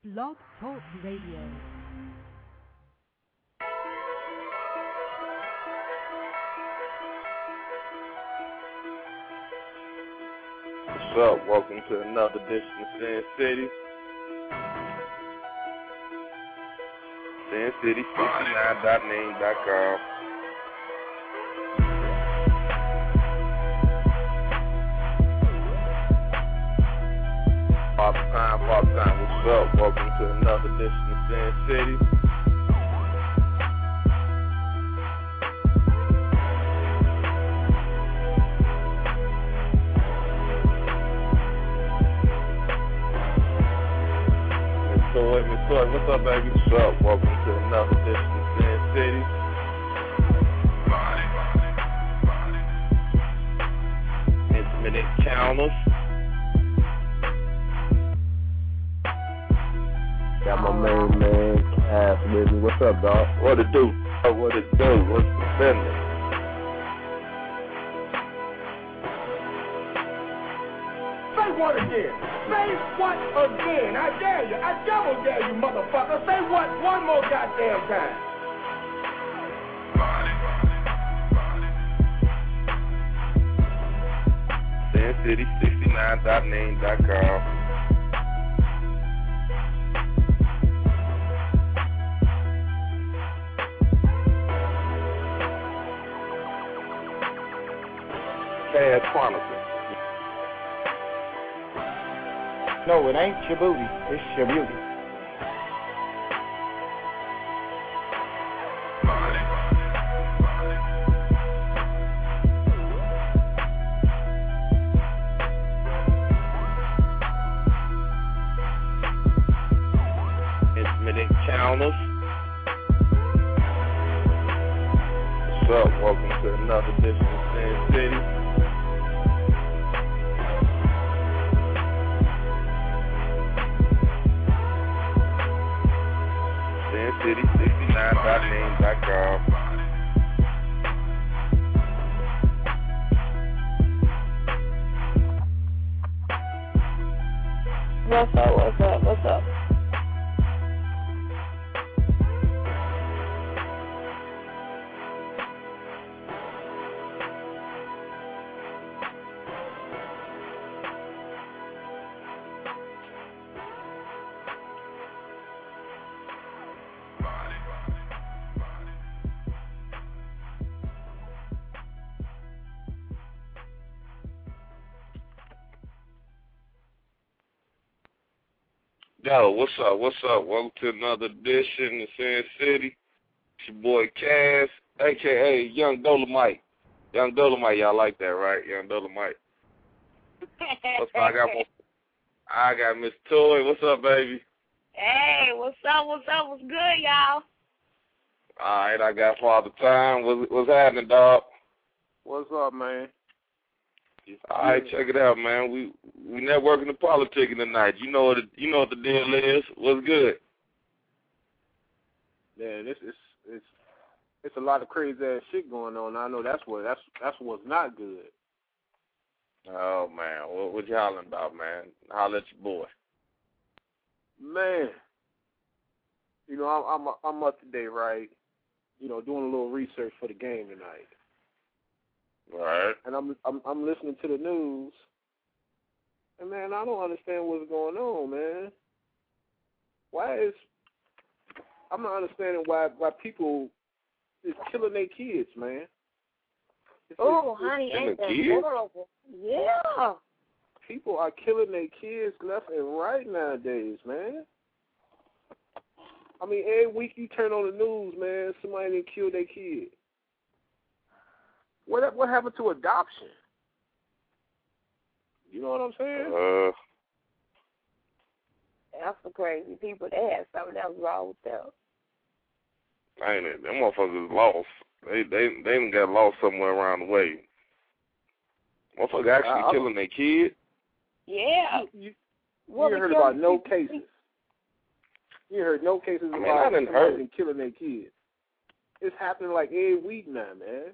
Blog Talk Radio. What's up? Welcome to another edition of Sin City. SinCity69.name.com. Father Time, what's up? Welcome to another edition of Sin City. Miss Toy, what's up, baby? What's up? Welcome to another edition of Sin City. Intimate Encounters. Got my main man, Ass with me. What's up, dog? What it do? What it do? What's the business? Say what again? Say what again? I dare you. I double dare you, motherfucker. Say what one more goddamn time. SinCity69.name.com. Cash Chronicles. No, it ain't your booty. It's your beauty. Intimate Encounters. What's up? Welcome to another edition of Sin City. SinCity69.name.com. What's up, what's up, what's up? Yo, what's up? What's up? Welcome to another edition of Sin City. It's your boy Cass, a.k.a. Young Dolomite. Young Dolomite, y'all like that, right? Young Dolomite. I got Miss Toy. What's up, baby? Hey, what's up, what's good, y'all? All right, I got Father Time. What's happening, dog? What's up, man? All right, check it out, man. We networking and politicking tonight. You know what the deal is. What's good? Yeah, it's a lot of crazy ass shit going on. I know that's what's not good. Oh man, what you hollering about, man? Holler at your boy. Man, you know I'm up today, right? You know, doing a little research for the game tonight. All right. And I'm listening to the news, and man, I don't understand what's going on, man. I'm not understanding why people is killing their kids, man. Oh, honey, ain't that horrible? Yeah. People are killing their kids left and right nowadays, man. I mean, every week you turn on the news, man, somebody done killed their kid. What happened to adoption? You know what I'm saying? That's some crazy people. They had something else wrong with them. Ain't it? Them motherfuckers lost. They done got lost somewhere around the way. Motherfucker actually killing their kid? Yeah. You heard about no cases. You heard no cases about somebody killing their kids. It's happening like every week now, man.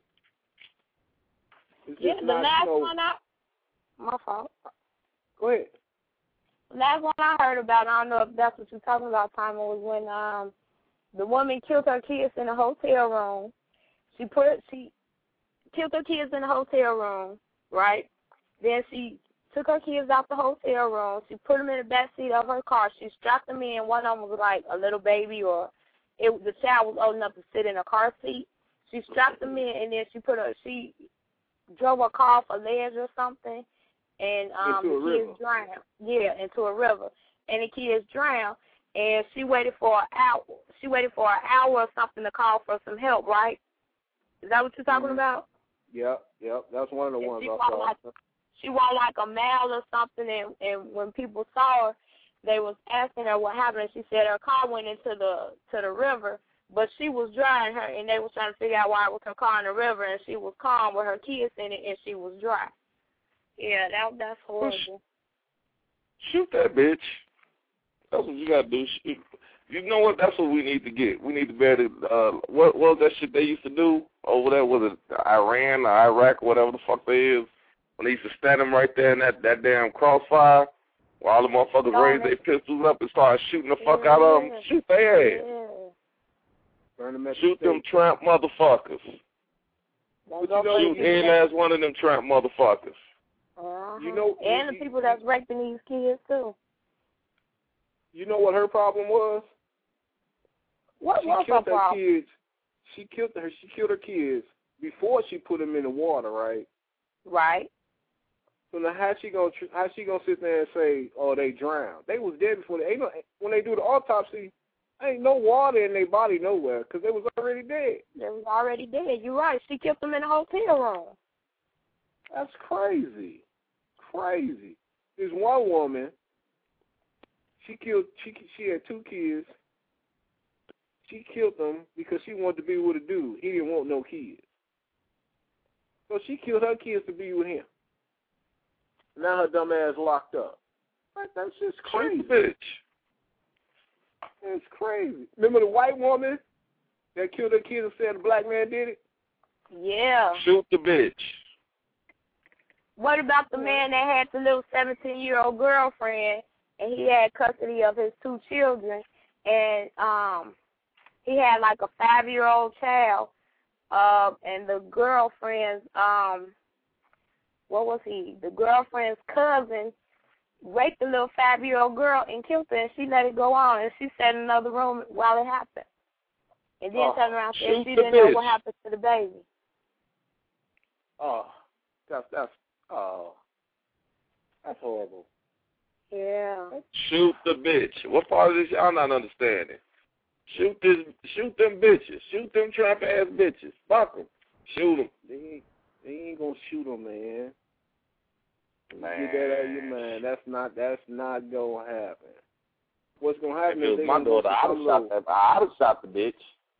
It's the last one out. My fault. Go ahead. last one I heard about, I don't know if that's what you're talking about, Timer, was when the woman killed her kids in a hotel room. She killed her kids in a hotel room, right? Then she took her kids out the hotel room. She put them in the back seat of her car. She strapped them in. One of them was like a little baby, or the child was old enough to sit in a car seat. She strapped them in, and then she drove a car off a ledge or something, and the kids drowned. Yeah, into a river, and the kids drowned. And she waited for an hour. She waited for an hour or something to call for some help, right? Is that what you're talking about? Yep. That's one of the ones I saw. She walked like a mile or something, and when people saw her, they was asking her what happened. And she said her car went into the river, but she was dry, and they was trying to figure out why it was her car in the river, and she was calm with her kids in it, and she was dry. Yeah, that's horrible. Shoot that bitch. That's what you gotta do. Shoot. You know what? That's what we need to get. We need to be able to, what was that shit they used to do over there? Was it Iran or Iraq or whatever the fuck they is? When they used to stand them right there in that damn crossfire, where all the motherfuckers raised their pistols up and started shooting the fuck out of them. Shoot their ass. Shoot them tramp motherfuckers. Shoot any last one of them tramp motherfuckers. You know, and the people that's raping these kids too. You know what her problem was? What was her problem? Kids. She killed her kids before she put them in the water, right? Right. So now how she gonna sit there and say, oh, they drowned? They was dead before when they do the autopsy. Ain't no water in their body nowhere because they was already dead. They was already dead. You're right. She kept them in a hotel room. That's crazy. Crazy. There's one woman. She had 2 kids. She killed them because she wanted to be with a dude. He didn't want no kids. So she killed her kids to be with him. Now her dumb ass locked up. That's just crazy. Bitch. That's crazy. Remember the white woman that killed her kids and said the black man did it? Yeah. Shoot the bitch. What about the man that had the little 17-year-old girlfriend and he had custody of his 2 children, and he had like a 5-year-old child, and the girlfriend's the girlfriend's cousin raped the little 5-year-old girl and killed her, and she let it go on, and she sat in another room while it happened. And then turned around and said she didn't know what happened to the baby. Oh, that's horrible. Yeah. Shoot the bitch. What part of this y'all not understanding? Shoot them bitches. Shoot them trap ass bitches. Fuck them. Shoot them. They ain't gonna shoot them, man. Man. Get that out of your mind. That's not gonna happen. What's gonna happen if is my daughter, I'd have shot the bitch.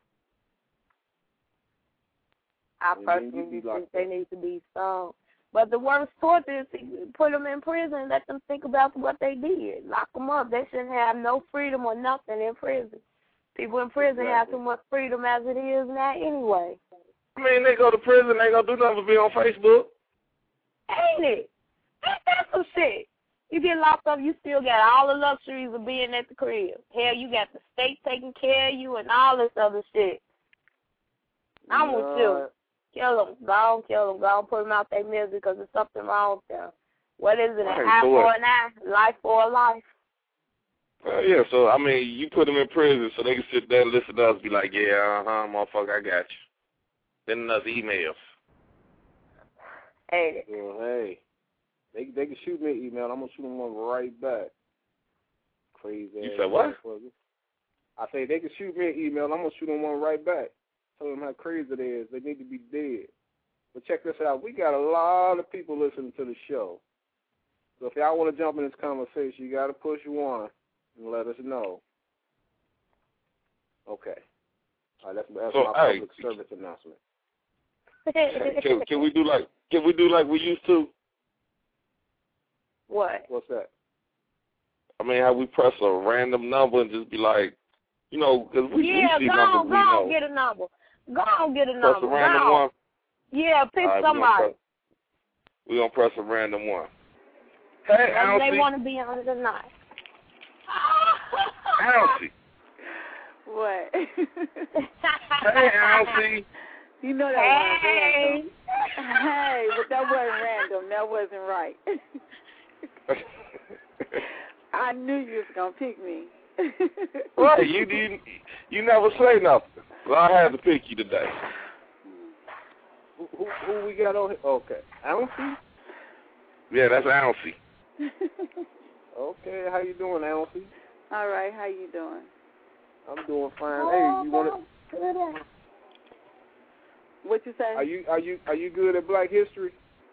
I personally think they need to be stoned. But the worst torture is to put them in prison and let them think about what they did. Lock them up. They shouldn't have no freedom or nothing in prison. People in prison have too much freedom as it is now anyway. I mean, they go to prison, they gonna do nothing but be on Facebook. Ain't it? Ain't that some shit? You get locked up, you still got all the luxuries of being at the crib. Hell, you got the state taking care of you and all this other shit. I'm with you. Kill them. Go on, kill them. Go on, put them out their misery because there's something wrong with them. What is it, an eye for an eye, life for a life? Yeah, so, I mean, you put them in prison so they can sit there and listen to us be like, yeah, motherfucker, I got you. Send us emails. Hey. Well, hey. They can shoot me an email. I'm going to shoot them one right back. Crazy ass. You said what? I say they can shoot me an email. I'm going to shoot them one right back. Tell them how crazy it is. They need to be dead. But check this out. We got a lot of people listening to the show. So if y'all want to jump in this conversation, you got to push 1 and let us know. Okay. All right, that's my public service announcement. Can we do like we used to? What? What's that? I mean, how we press a random number and just be like, you know, because we see numbers we know. Go on, get a number. Go on, get a number. Press a random one? Yeah, pick somebody. We're going to press a random one. Hey, whether they want to be on it or not. Hey, Alfie. You know that wasn't random. Hey, but that wasn't random. That wasn't right. I knew you was going to pick me. Right, you never say nothing. So I had to pick you today. Who we got on here? Okay. Alfie? Yeah, that's Alfie. Okay, how you doing, Alfie? All right, how you doing? I'm doing fine. Hey, you want to... What you say? Are you good at Black History?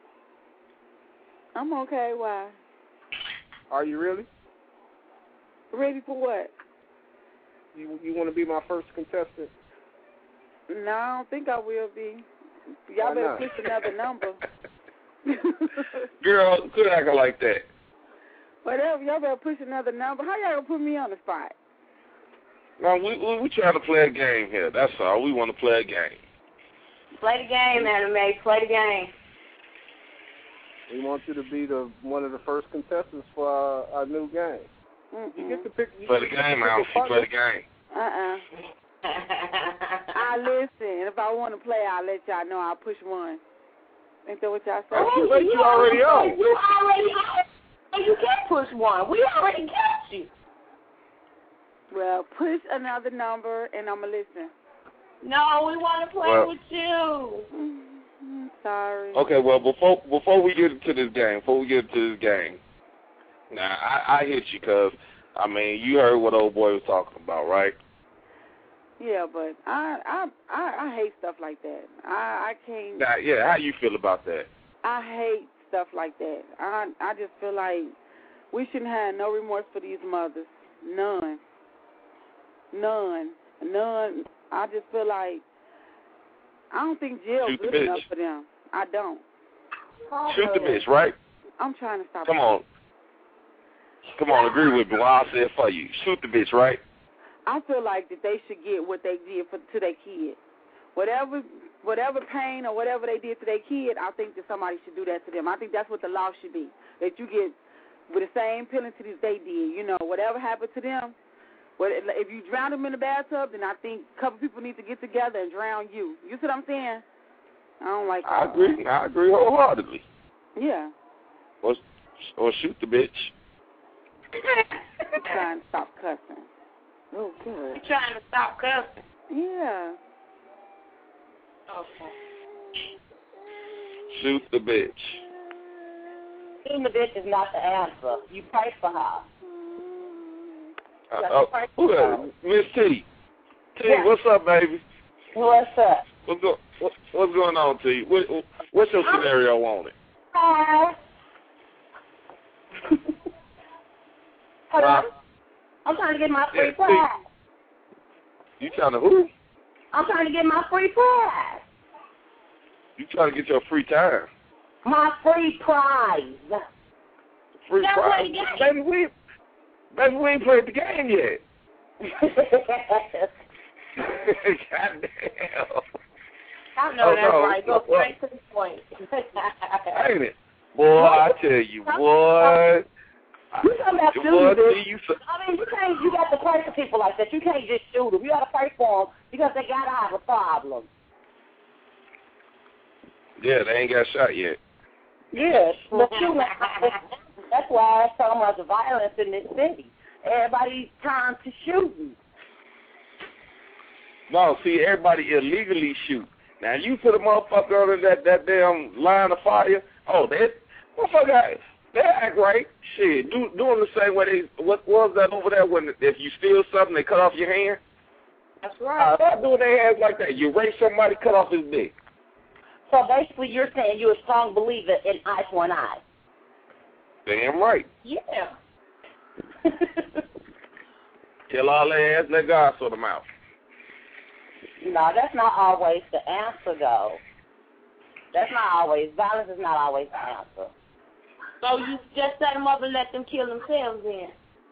I'm okay. Why? Are you really? Ready for what? You want to be my first contestant? No, I don't think I will be. Y'all better push another number. Girl, quit acting like that. Whatever, y'all better push another number. How y'all gonna put me on the spot? No, we trying to play a game here. That's all. We want to play a game. Play the game, Anime. Play the game. We want you to be one of the first contestants for our new game. You get to pick. Play the game, Alfie. Play the game. I listen. If I want to play, I'll let y'all know. I'll push one. Ain't that what y'all say? Oh, you already on. You can't push one. We already got you. Well, push another number, and I'm going to listen. No, we want to play with you. Sorry. Okay, well, before we get into this game, now, I hit you because, I mean, you heard what old boy was talking about, right? Yeah, but I hate stuff like that. I can't. Now, yeah, how you feel about that? I hate stuff like that. I just feel like we shouldn't have no remorse for these mothers. None. I just feel like I don't think jail's good enough for them. I don't. Shoot the bitch, right? I'm trying to stop. Come on, agree with me. Well, I'll say it for you. Shoot the bitch, right? I feel like that they should get what they did to their kid. Whatever pain or whatever they did to their kid, I think that somebody should do that to them. I think that's what the law should be. That you get with the same penalty as they did. You know, whatever happened to them, if you drown them in the bathtub, then I think a couple people need to get together and drown you. You see what I'm saying? I don't like that. I agree wholeheartedly. Yeah. Or shoot the bitch. I'm trying to stop cussing. Oh, good. You're trying to stop cussing? Yeah. Okay. Shoot the bitch. Shooting the bitch is not the answer. You pray for her. Who that? Miss T. Yeah. What's up, baby? What's up? What's going on, T? What's your scenario on it? Hold on. I'm trying to get my free prize. You trying to who? I'm trying to get my free prize. You trying to get your free time? My free prize. Free prize? Baby, we ain't played the game yet. Goddamn. I know that's right. Go straight to the point. Ain't it? Boy, I tell you, boy. You talking about shooting, I mean, you got to pray for people like that. You can't just shoot them. You got to pray for them because they got to have a problem. Yeah, they ain't got shot yet. Yes, but that's why there's so much violence in this city. Everybody's trying to shoot you. No, see, everybody illegally shoot. Now, you put a motherfucker under that damn line of fire, that motherfucker, they act right. Shit, doing the same way what was that over there when if you steal something, they cut off your hand? That's right. Stop doing their hands like that. You rape somebody, cut off his dick. So basically you're saying you're a strong believer in eye for an eye. Damn right. Yeah. Kill all their ass, let God sort them out. No, that's not always the answer, though. Violence is not always the answer. So you just set them up and let them kill themselves then?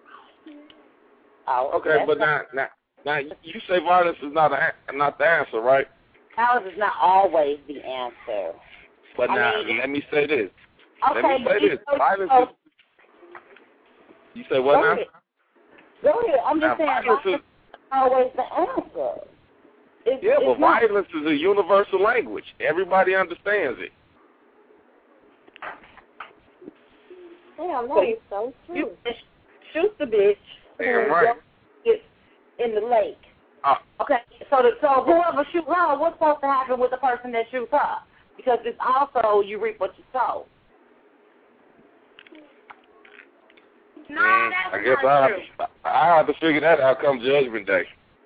Oh, okay, but now you say violence is not the answer, right? Violence is not always the answer. But let me say this. Okay, let me say this. Violence is... You say what now? Go ahead. I'm just saying. always the answer. But violence is a universal language. Everybody understands it. Damn, that is so true. You shoot the bitch. Damn right. It's in the lake. Okay, so whoever shoots her, what's supposed to happen with the person that shoots her? Because it's also you reap what you sow. No, that's I guess not true. I have to figure that out come Judgment Day.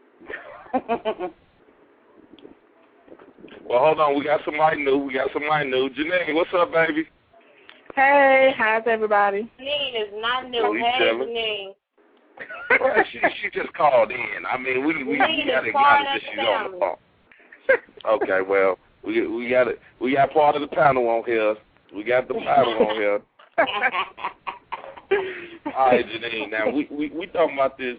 Well, hold on. We got somebody new. Janine, what's up, baby? Hey, how's everybody? Janine is not new. Hey, Janine. Well, she just called in. I mean, we got to acknowledge that she's on the phone. Okay, well, we got part of the panel on here. We got the panel on here. All right, Janine. Now we talking about this.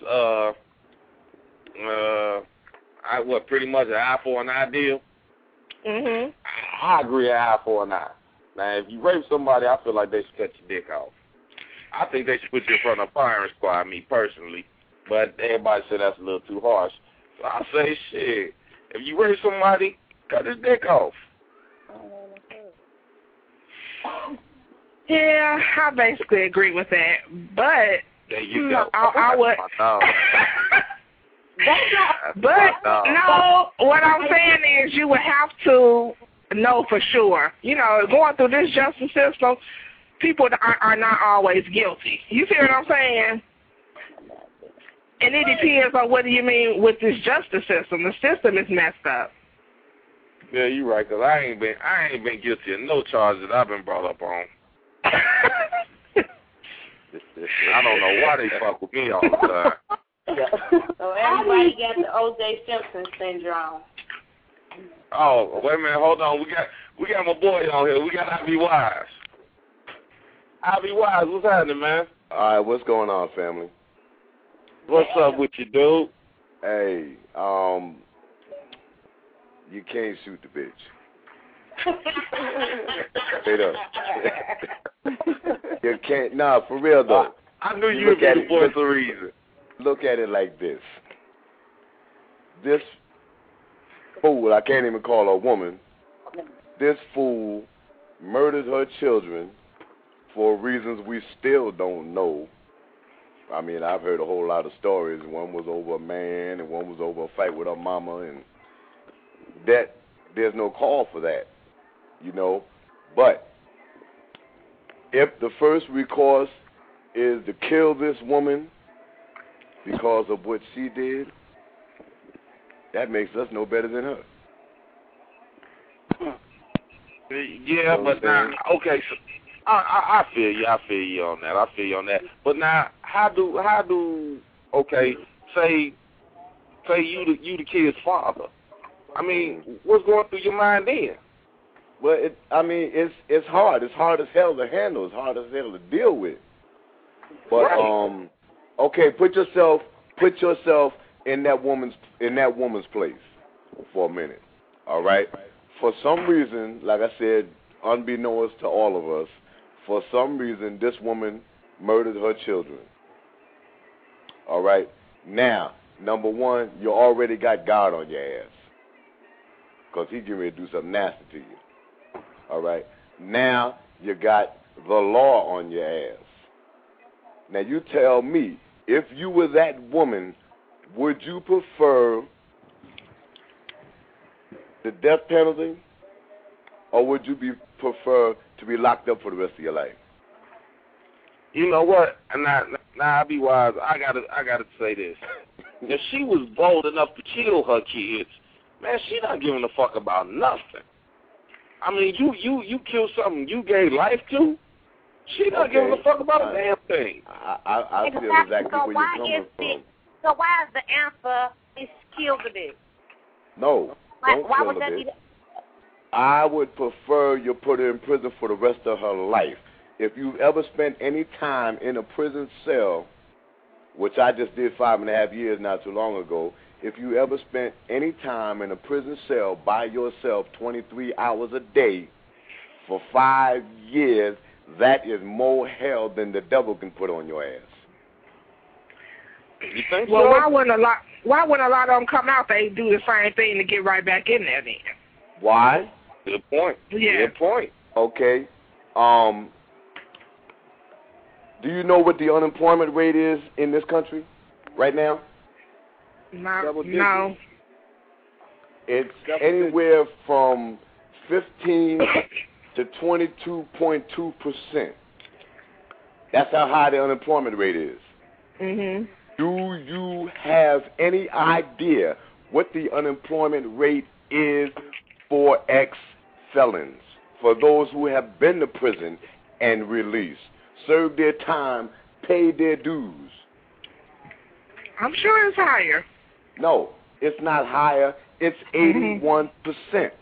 Pretty much an eye for an eye deal. Mhm. I agree, an eye for an eye. Now, if you rape somebody, I feel like they should cut your dick off. I think they should put you in front of a firing squad, me personally. But everybody said that's a little too harsh. So I say, shit, if you rape somebody, cut his dick off. Yeah, I basically agree with that. But there you go. I would. But no, what I'm saying is you would have to know for sure. You know, going through this justice system, people are not always guilty. You see what I'm saying? And it depends on what do you mean with this justice system. The system is messed up. Yeah, you're right, because I ain't been guilty of no charges that I've been brought up on. I don't know why they fuck with me all the time. So everybody got the O.J. Simpson syndrome. Oh, wait a minute, hold on. We got my boy on here. We got Ivy Wise. Ivy Wise, what's happening, man? All right, what's going on, family? What's up with you, dude? Hey, you can't shoot the bitch. Straight up. You can't. Nah, for real though. I knew you would be the voice of reason. Look at it like this. This fool, I can't even call her a woman, this fool murdered her children for reasons we still don't know. I mean, I've heard a whole lot of stories. One was over a man and one was over a fight with her mama, and that there's no call for that, you know. But if the first recourse is to kill this woman because of what she did, that makes us no better than her. Yeah, but now, okay, so I feel you. I feel you on that. But now, how do okay, say you the kid's father. I mean, what's going through your mind then? Well, it's hard. It's hard as hell to handle. It's hard as hell to deal with. But right. Okay, put yourself in that woman's place for a minute. All right. For some reason, like I said, unbeknownst to all of us, for some reason this woman murdered her children. All right. Now, number one, you already got God on your ass, because he's getting ready to do something nasty to you. All right. Now you got the law on your ass. Now you tell me, if you were that woman, would you prefer the death penalty, or would you prefer to be locked up for the rest of your life? You know what? Now I'll be wise. I gotta say this. If she was bold enough to kill her kids, man, she not giving a fuck about nothing. I mean, you killed something you gave life to. She not giving a fuck about a damn thing. I feel exactly where you're coming from. So why is the answer is kill the bitch? No, don't why kill would the that bitch. be? I would prefer you put her in prison for the rest of her life. If you ever spent any time in a prison cell, which I just did 5.5 years not too long ago, if you ever spent any time in a prison cell by yourself 23 hours a day for 5 years, that is more hell than the devil can put on your ass. You think well, so? why wouldn't a lot? why when a lot of them come out, they do the same thing to get right back in there then? Why? Good point. Yeah. Good point. Okay. Do you know what the unemployment rate is in this country right now? No. It's anywhere from 15 to 22.2%. That's how high the unemployment rate is. Mhm. Do you have any idea what the unemployment rate is for ex-felons, for those who have been to prison and released, served their time, paid their dues? I'm sure it's higher. No, it's not higher. It's 81%.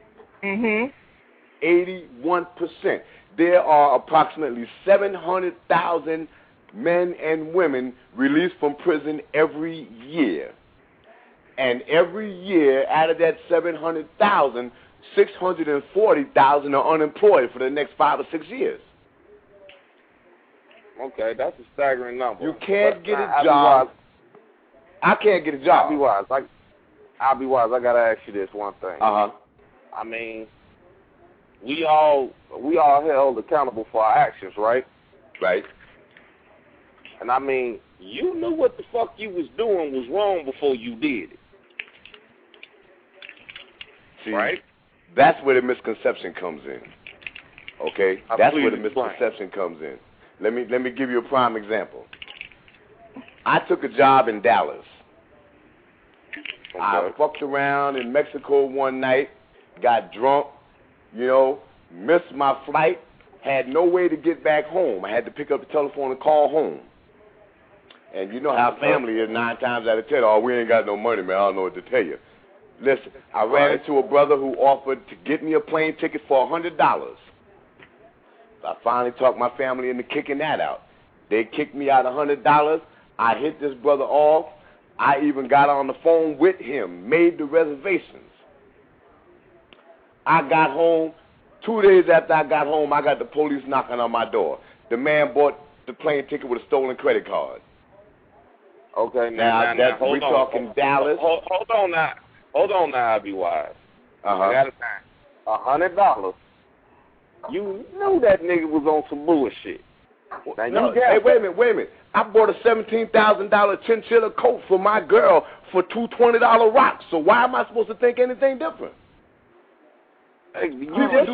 81%. There are approximately 700,000 men and women released from prison every year. And every year, out of that 700,000, 640,000 are unemployed for the next 5 or 6 years. Okay, that's a staggering number. You can't get a job. I can't get a job. I'll be wise. I gotta ask you this one thing. I mean, we all held accountable for our actions, right? Right. And I mean, you knew what the fuck you was doing was wrong before you did it. See, right? That's where the misconception comes in. Okay? That's where the misconception comes in. Let me give you a prime example. I took a job in Dallas. Okay. I fucked around in Mexico one night, got drunk, missed my flight, had no way to get back home. I had to pick up the telephone and call home. And you know how family is 9 times out of 10. Oh, we ain't got no money, man. I don't know what to tell you. Listen, I ran into a brother who offered to get me a plane ticket for $100. I finally talked my family into kicking that out. They kicked me out $100. I hit this brother off. I even got on the phone with him, made the reservations. I got home. 2 days after I got home, I got the police knocking on my door. The man bought the plane ticket with a stolen credit card. Okay, now we're talking Dallas. Hold on now, I'll be wise. I got $100. You knew that nigga was on some bullshit. Hey, wait a minute. I bought a $17,000 chinchilla coat for my girl for $2 $20 rocks. So why am I supposed to think anything different? Hey, you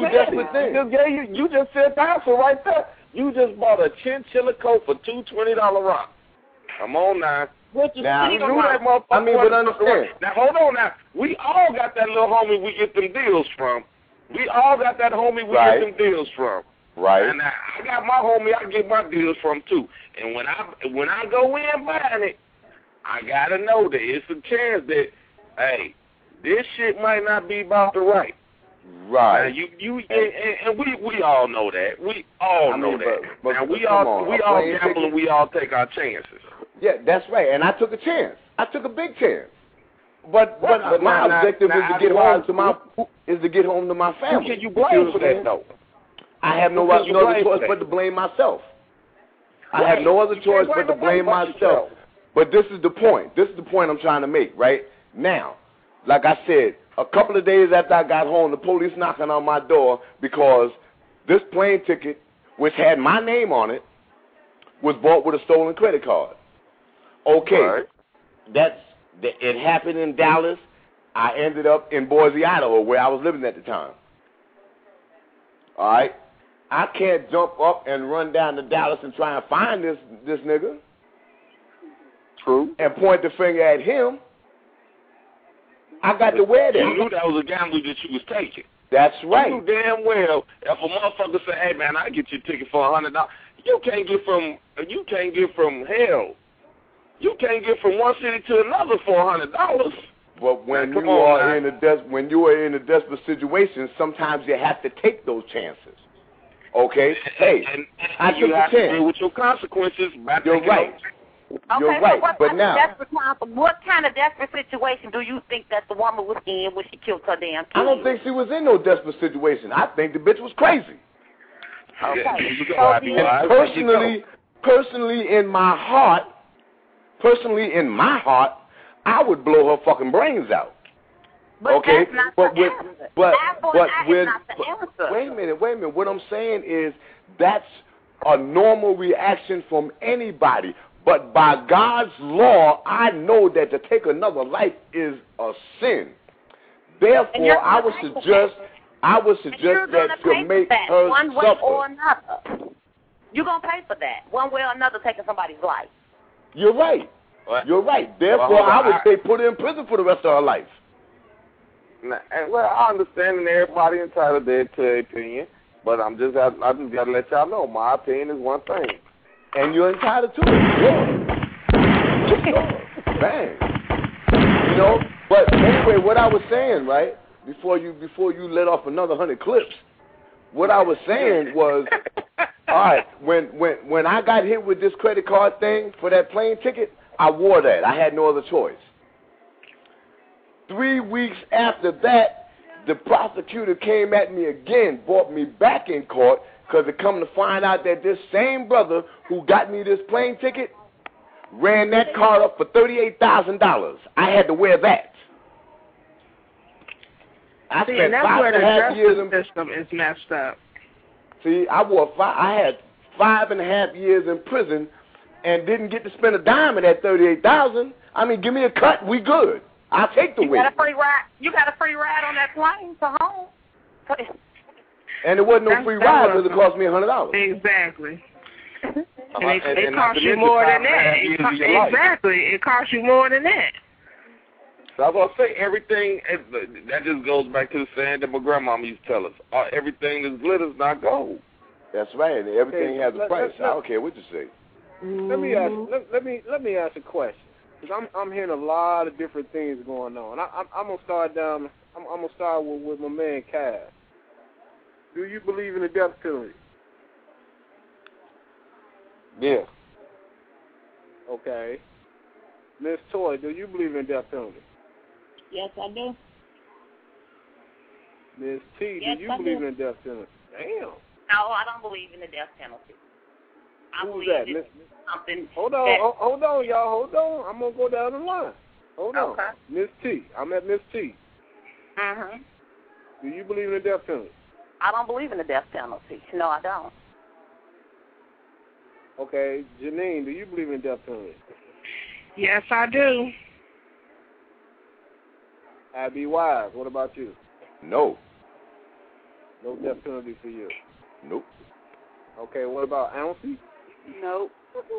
just said the answer right there. You just bought a chinchilla coat for $2 $20 rocks. Come on now. But understand. Now, hold on now. We all got that little homie we get them deals from. We all got that homie we get them deals from. Right. And I got my homie I get my deals from, too. And when I go in buying it, I got to know that it's a chance that, hey, this shit might not be about the right. Right. Now, and we all know that. We all know that. Now, we all gamble and we all take our chances. Yeah, that's right. And I took a chance. I took a big chance. But my objective is to get home to my family. Who can you blame for that, though? I have no other choice but to blame myself. I have no other choice but to blame myself. But this is the point. This is the point I'm trying to make, right? Now, like I said, a couple of days after I got home, the police knocking on my door because this plane ticket, which had my name on it, was bought with a stolen credit card. Okay, it happened in Dallas. I ended up in Boise, Idaho, where I was living at the time. All right, I can't jump up and run down to Dallas and try and find this nigga. True. And point the finger at him. I got to wear that. You knew that was a gamble that you was taking. That's right. You knew damn well if a motherfucker say, "Hey man, I get you a ticket for $100," you can't get from hell. You can't get from one city to another for $100. But when you are in a desperate situation, sometimes you have to take those chances. Okay? Hey, I took a chance. To deal with your consequences. You're right. You're right. But now, what kind of desperate situation do you think that the woman was in when she killed her damn kid? I don't think she was in no desperate situation. I think the bitch was crazy. Okay. And personally, in my heart, I would blow her fucking brains out. But okay, that's not but the with, answer. but with not the answer. Wait a minute. What I'm saying is that's a normal reaction from anybody. But by God's law, I know that to take another life is a sin. Therefore, I would suggest that to make her one way suffer. or another. You're gonna pay for that one way or another, taking somebody's life. You're right. You're right. Therefore, I would say put her in prison for the rest of her life. Well, I understand that everybody entitled to their opinion, but I just got to let y'all know my opinion is one thing, and you're entitled to it. Sure. Bang. You know. But anyway, what I was saying, right, before you let off another 100 clips, what I was saying was, all right, when I got hit with this credit card thing for that plane ticket, I wore that. I had no other choice. 3 weeks after that, the prosecutor came at me again, brought me back in court, because it come to find out that this same brother who got me this plane ticket ran that car up for $38,000. I had to wear that. I spent that's 5.5 years in the system is messed up. See, I had 5.5 years in prison and didn't get to spend a dime of that $38,000. I mean, give me a cut, we good. I'll take the win. You got a free ride. You got a free ride on that plane to home. And it wasn't no free ride because it cost me $100. Exactly. It cost you more than that. Exactly. It cost you more than that. So I was going to say, everything, that just goes back to the saying that my grandmama used to tell us, everything that's glitters not gold. That's right. Everything has a price. I don't care what you say. Let me ask a question, because I'm hearing a lot of different things going on. I'm gonna start down. I'm gonna start with my man Cass. Do you believe in the death penalty? Yeah. Okay. Miss Toy, do you believe in the death penalty? Yes, I do. Miss T, yes, do you believe in the death penalty? Damn. No, I don't believe in the death penalty. Who's that? Hold on, y'all. Hold on. I'm gonna go down the line. Hold on. Miss T. I'm at Miss T. Mhm. Do you believe in the death penalty? I don't believe in the death penalty. No, I don't. Okay, Janine, do you believe in the death penalty? Yes, I do. Abby Wise, what about you? No. No death penalty for you? Nope. Okay, what about Ouncy? Nope.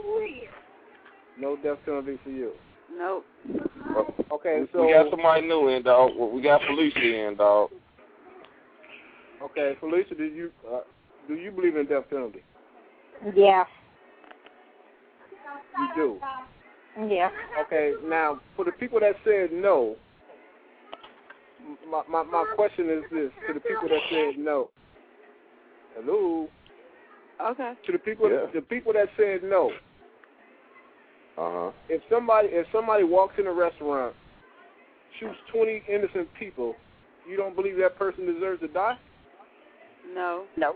No death penalty for you? Nope. Okay, so... We got somebody new in, dog. We got Felicia in, dog. Okay, Felicia, do you believe in death penalty? Yeah. You do? Yeah. Okay, now, for the people that said no, my question is this, to the people that said no. Hello? Okay. To the people that said no. Uh-huh. If somebody walks in a restaurant, shoots 20 innocent people, you don't believe that person deserves to die? No. No.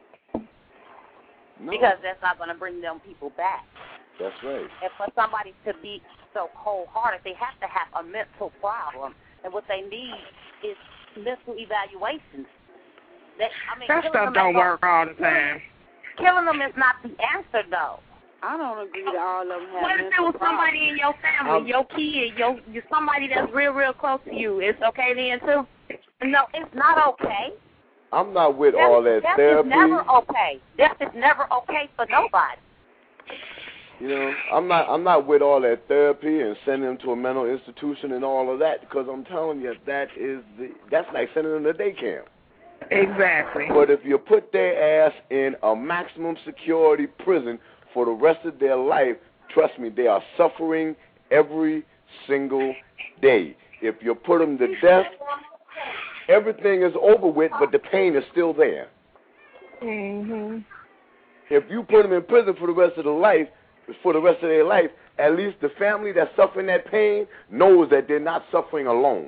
Because that's not going to bring them people back. That's right. And for somebody to be so cold-hearted, they have to have a mental problem. And what they need is mental evaluations. That stuff don't work all the time. Killing them is not the answer, though. I don't agree that all of them have What if there was somebody in your family, your kid, your somebody that's real, real close to you? It's okay then, too? No, it's not okay. I'm not with all that therapy. Death is never okay. Death is never okay for nobody. You know, I'm not with all that therapy and sending them to a mental institution and all of that, because I'm telling you, that's like sending them to day camp. Exactly. But if you put their ass in a maximum security prison for the rest of their life, trust me, they are suffering every single day. If you put them to death, everything is over with, but the pain is still there. Mm-hmm. If you put them in prison for the rest of their life, at least the family that's suffering that pain knows that they're not suffering alone.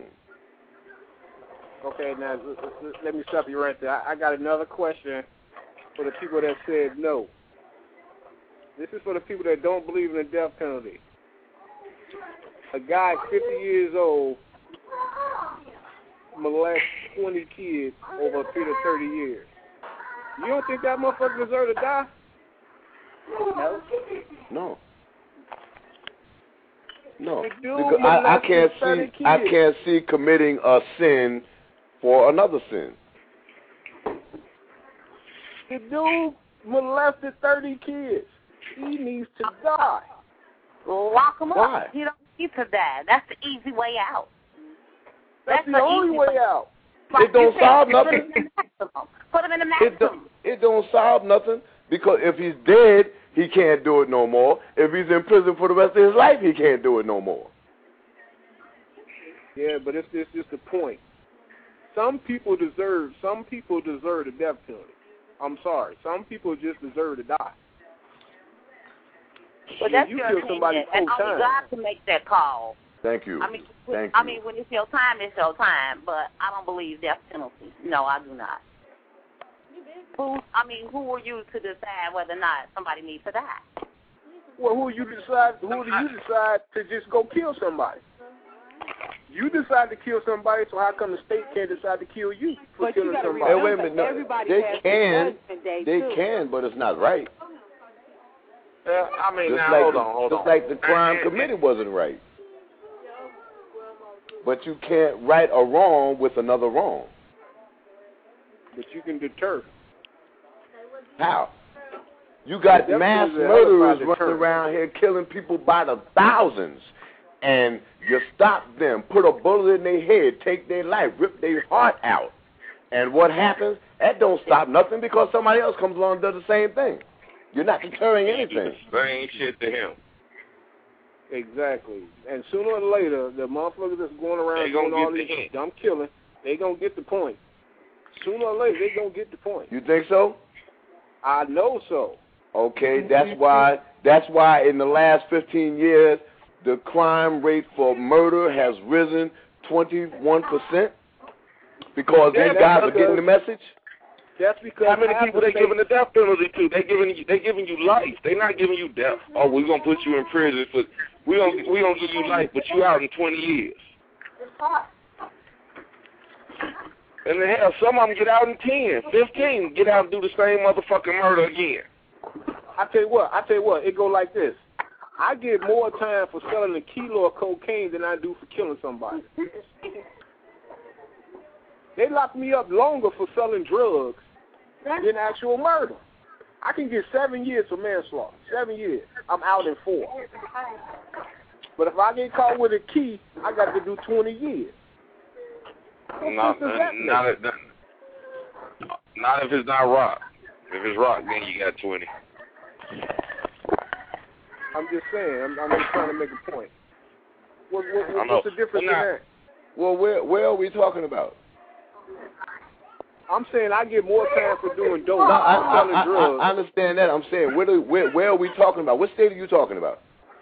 Okay, now let me stop you right there. I got another question for the people that said no. This is for the people that don't believe in the death penalty. a guy 50 years old molest 20 kids over a period of 30 years. You don't think that motherfucker deserve to die? No. Because I can't see committing a sin for another sin. The dude molested 30 kids. He needs to die. Lock him up. Why? He don't need to die. That's the easy way out. That's the only way out. It don't solve nothing. Put him in the maximum. It don't solve nothing, because if he's dead, he can't do it no more. If he's in prison for the rest of his life, he can't do it no more. Yeah, but it's just the point. Some people deserve the death penalty. I'm sorry. Some people just deserve to die. But that's your opinion, and only God can make that call. Thank you. I mean, when it's your time, it's your time. But I don't believe death penalty. No, I do not. Who are you to decide whether or not somebody needs to die? Well, who do you decide to just go kill somebody? You decide to kill somebody, so how come the state can't decide to kill you for killing somebody? Hey, wait a minute. No, they can, but it's not right. I mean, just now, like hold on. Just like the crime committed wasn't right. But you can't right a wrong with another wrong. But you can deter. How? You got mass murderers running around here killing people by the thousands, and you stop them, put a bullet in their head, take their life, rip their heart out. And what happens? That don't stop nothing, because somebody else comes along and does the same thing. You're not deterring anything. Same shit to him. Exactly. And sooner or later, the motherfuckers that's going around doing all these dumb killing, they going to get the point. Sooner or later, they going to get the point. You think so? I know so. Okay, that's why in the last 15 years, the crime rate for murder has risen 21%, because these guys are getting the message. That's because how many people they giving the death penalty to? They giving you life. They not giving you death. Oh, we're gonna put you in prison for we gonna give you life, but you out in 20 years. And then hell, some of them get out in 10, 15, get out and do the same motherfucking murder again. I tell you what, it go like this. I get more time for selling a kilo of cocaine than I do for killing somebody. They lock me up longer for selling drugs than actual murder. I can get 7 years for manslaughter. 7 years. I'm out in 4. But if I get caught with a key, I got to do 20 years. Not if it's not rock. If it's rock, then you got 20. I'm just saying. I'm just trying to make a point. What's the difference in that? Well, where are we talking about? I'm saying I get more time for doing dope. No, I understand that. I'm saying where are we talking about? What state are you talking about?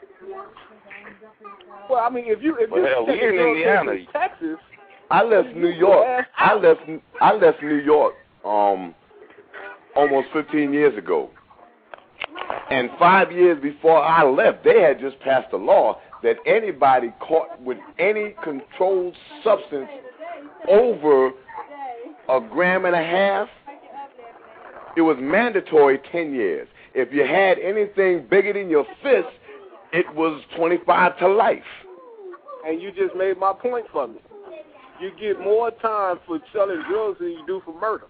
Well, I mean, if you we're in Indiana, Texas. I left New York. I left New York almost 15 years ago. And 5 years before I left, they had just passed a law that anybody caught with any controlled substance over 1.5 grams, it was mandatory 10 years. If you had anything bigger than your fist, it was 25 to life. And you just made my point for me. You get more time for selling drugs than you do for murder.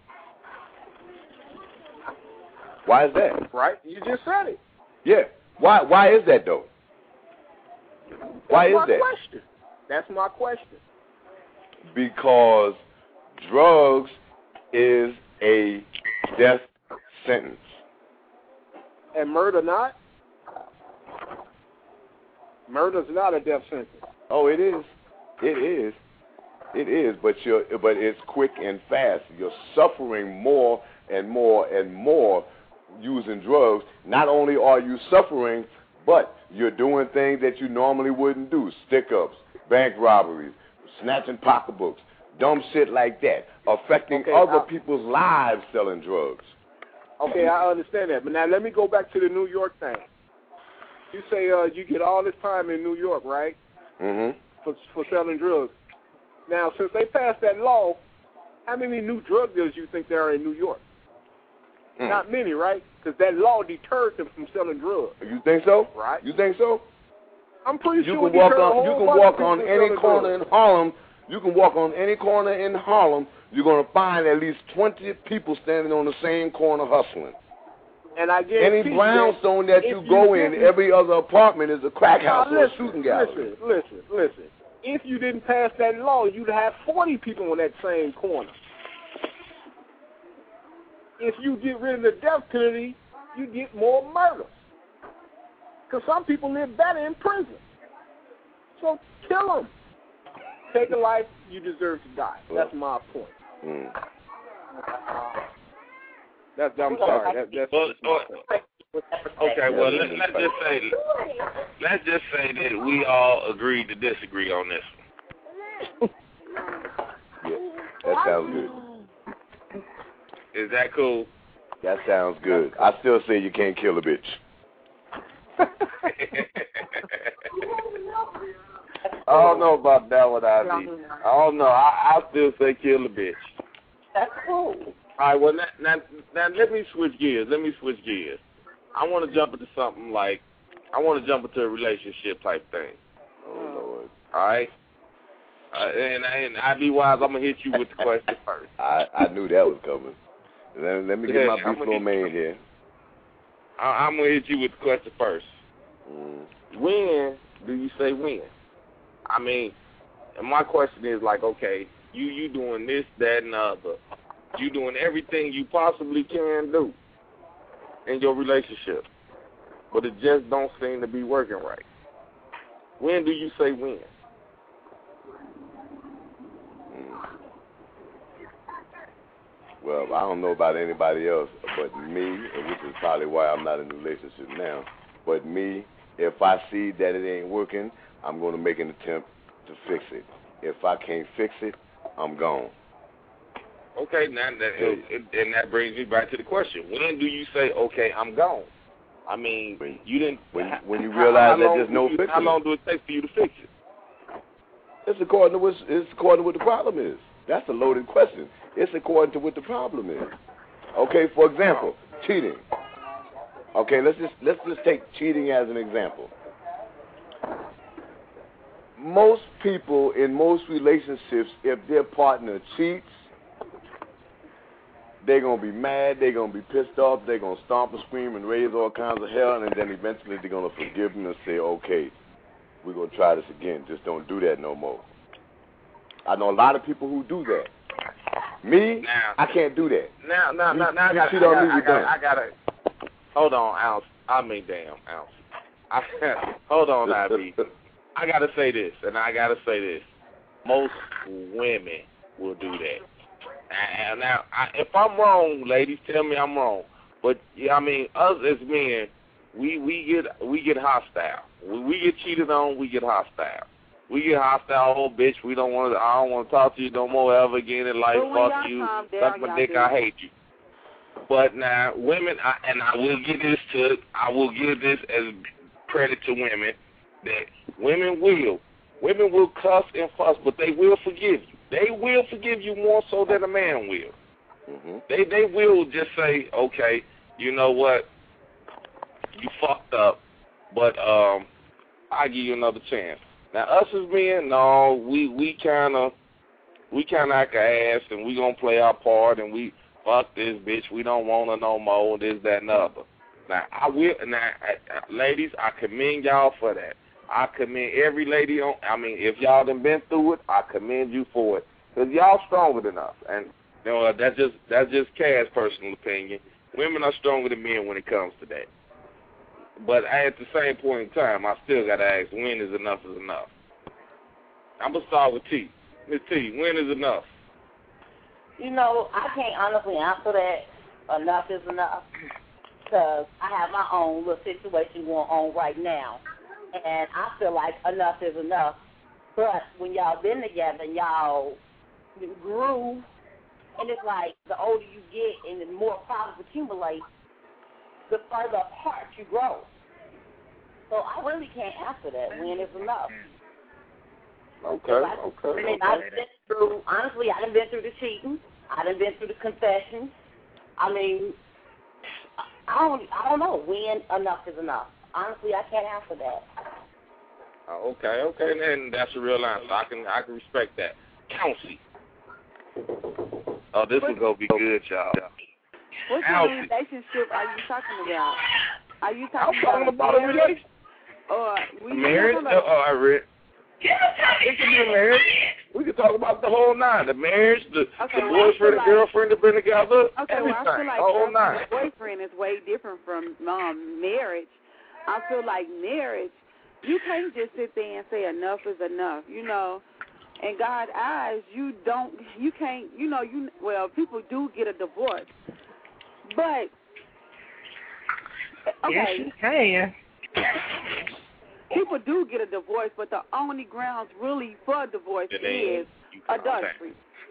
Why is that? Right? You just said it. Yeah. Why is that, though? Why is that? Question. That's my question. Because drugs is a death sentence. And murder not? Murder's not a death sentence. Oh, it is. It is. It is, but it's quick and fast. You're suffering more and more and more using drugs. Not only are you suffering, but you're doing things that you normally wouldn't do. Stick-ups, bank robberies, snatching pocketbooks, dumb shit like that, affecting other people's lives selling drugs. Okay, I understand that. But now let me go back to the New York thing. You say you get all this time in New York, right? for selling drugs. Now, since they passed that law, how many new drug dealers do you think there are in New York? Not many, right? Because that law deterred them from selling drugs. You think so? Right. You think so? I'm pretty You sure can walk on any corner in Harlem. You can walk on any corner in Harlem. You're going to find at least 20 people standing on the same corner hustling. And I guarantee any brownstone that you go in, every other apartment is a crack house or a shooting gallery. Listen. If you didn't pass that law, you'd have 40 people on that same corner. If you get rid of the death penalty, you get more murders. Because some people live better in prison. So kill them. Take a life, you deserve to die. That's my point. I'm sorry. That's okay, well, let's just say that we all agree to disagree on this one. Yeah, that sounds good. Is that cool? That sounds good. I still say you can't kill a bitch. I don't know about that one, I don't know. I still say kill a bitch. That's cool. All right, well, now let me switch gears. I want to jump into something like, I want to jump into a relationship type thing. Oh, Lord. All right? And I'd be wise, I'm going to hit you with the question first. I knew that was coming. Let me get my beef little man here. I'm going to hit you with the question first. When do you say when? I mean, and my question is like, okay, you doing this, that, and the other. You doing everything you possibly can do in your relationship, but it just don't seem to be working right. When do you say when? Well, I don't know about anybody else but me, which is probably why I'm not in a relationship now. But me, if I see that it ain't working, I'm going to make an attempt to fix it. If I can't fix it, I'm gone. Okay, now that brings me back to the question. When do you say, okay, I'm gone? I mean, you didn't... When you realize that there's no fixing. How long do it take for you to fix it? It's according to what the problem is. That's a loaded question. It's according to what the problem is. Okay, for example, cheating. Okay, let's just take cheating as an example. Most people in most relationships, if their partner cheats, they're going to be mad, they're going to be pissed off, they're going to stomp and scream and raise all kinds of hell, and then eventually they're going to forgive them and say, okay, we're going to try this again. Just don't do that no more. I know a lot of people who do that. Me, I can't do that. Now, I gotta. Hold on, Ounce. I mean, damn, Ounce. Hold on, IB. I gotta say this, and I gotta say this. Most women will do that. Now, if I'm wrong, ladies, tell me I'm wrong. But I mean, us as men, we get hostile. We get cheated on, we get hostile. We get hostile, oh bitch. I don't want to talk to you no more ever again in life. Fuck you, suck my dick. I hate you. But now, women, I will give this as credit to women, that women will cuss and fuss, but they will forgive you. They will forgive you more so than a man will. Mm-hmm. They will just say, okay, you know what, you fucked up, but I'll give you another chance. Now, us as men, no, we kind of act an ass, and we gonna play our part, and we fuck this bitch. We don't want her no more. This, that, and the other. Now, ladies, I commend y'all for that. I commend every lady on. I mean, if y'all done been through it, I commend you for it, cause y'all stronger than us. And you know that's just Cass' personal opinion. Women are stronger than men when it comes to that. But at the same point in time, I still got to ask, when is enough is enough? I'm going to start with T. Miss T, when is enough? You know, I can't honestly answer that. Enough is enough. Because I have my own little situation going on right now. And I feel like enough is enough. But when y'all been together and y'all grew, and it's like the older you get and the more problems accumulate, the further apart you grow. So I really can't answer that. When is enough? Okay. I mean, I've been through, honestly, I done been through the cheating. I done been through the confessions. I mean, I don't know when enough is enough. Honestly, I can't answer that. Okay, and that's a real answer. I can respect that. Kelsey. Oh, this is gonna be good, y'all. What kind of relationship are you talking about? Are you talking about a relationship? Or marriage? I read. It can be a marriage. We can talk about the whole nine. The marriage, the boyfriend, the girlfriend that been together, everything. Well, I feel like the whole nine. Boyfriend is way different from marriage. I feel like marriage, you can't just sit there and say enough is enough, you know. In God's eyes, you can't, you know, well, people do get a divorce. But, okay. Yes, you can. People do get a divorce, but the only grounds really for divorce is adultery.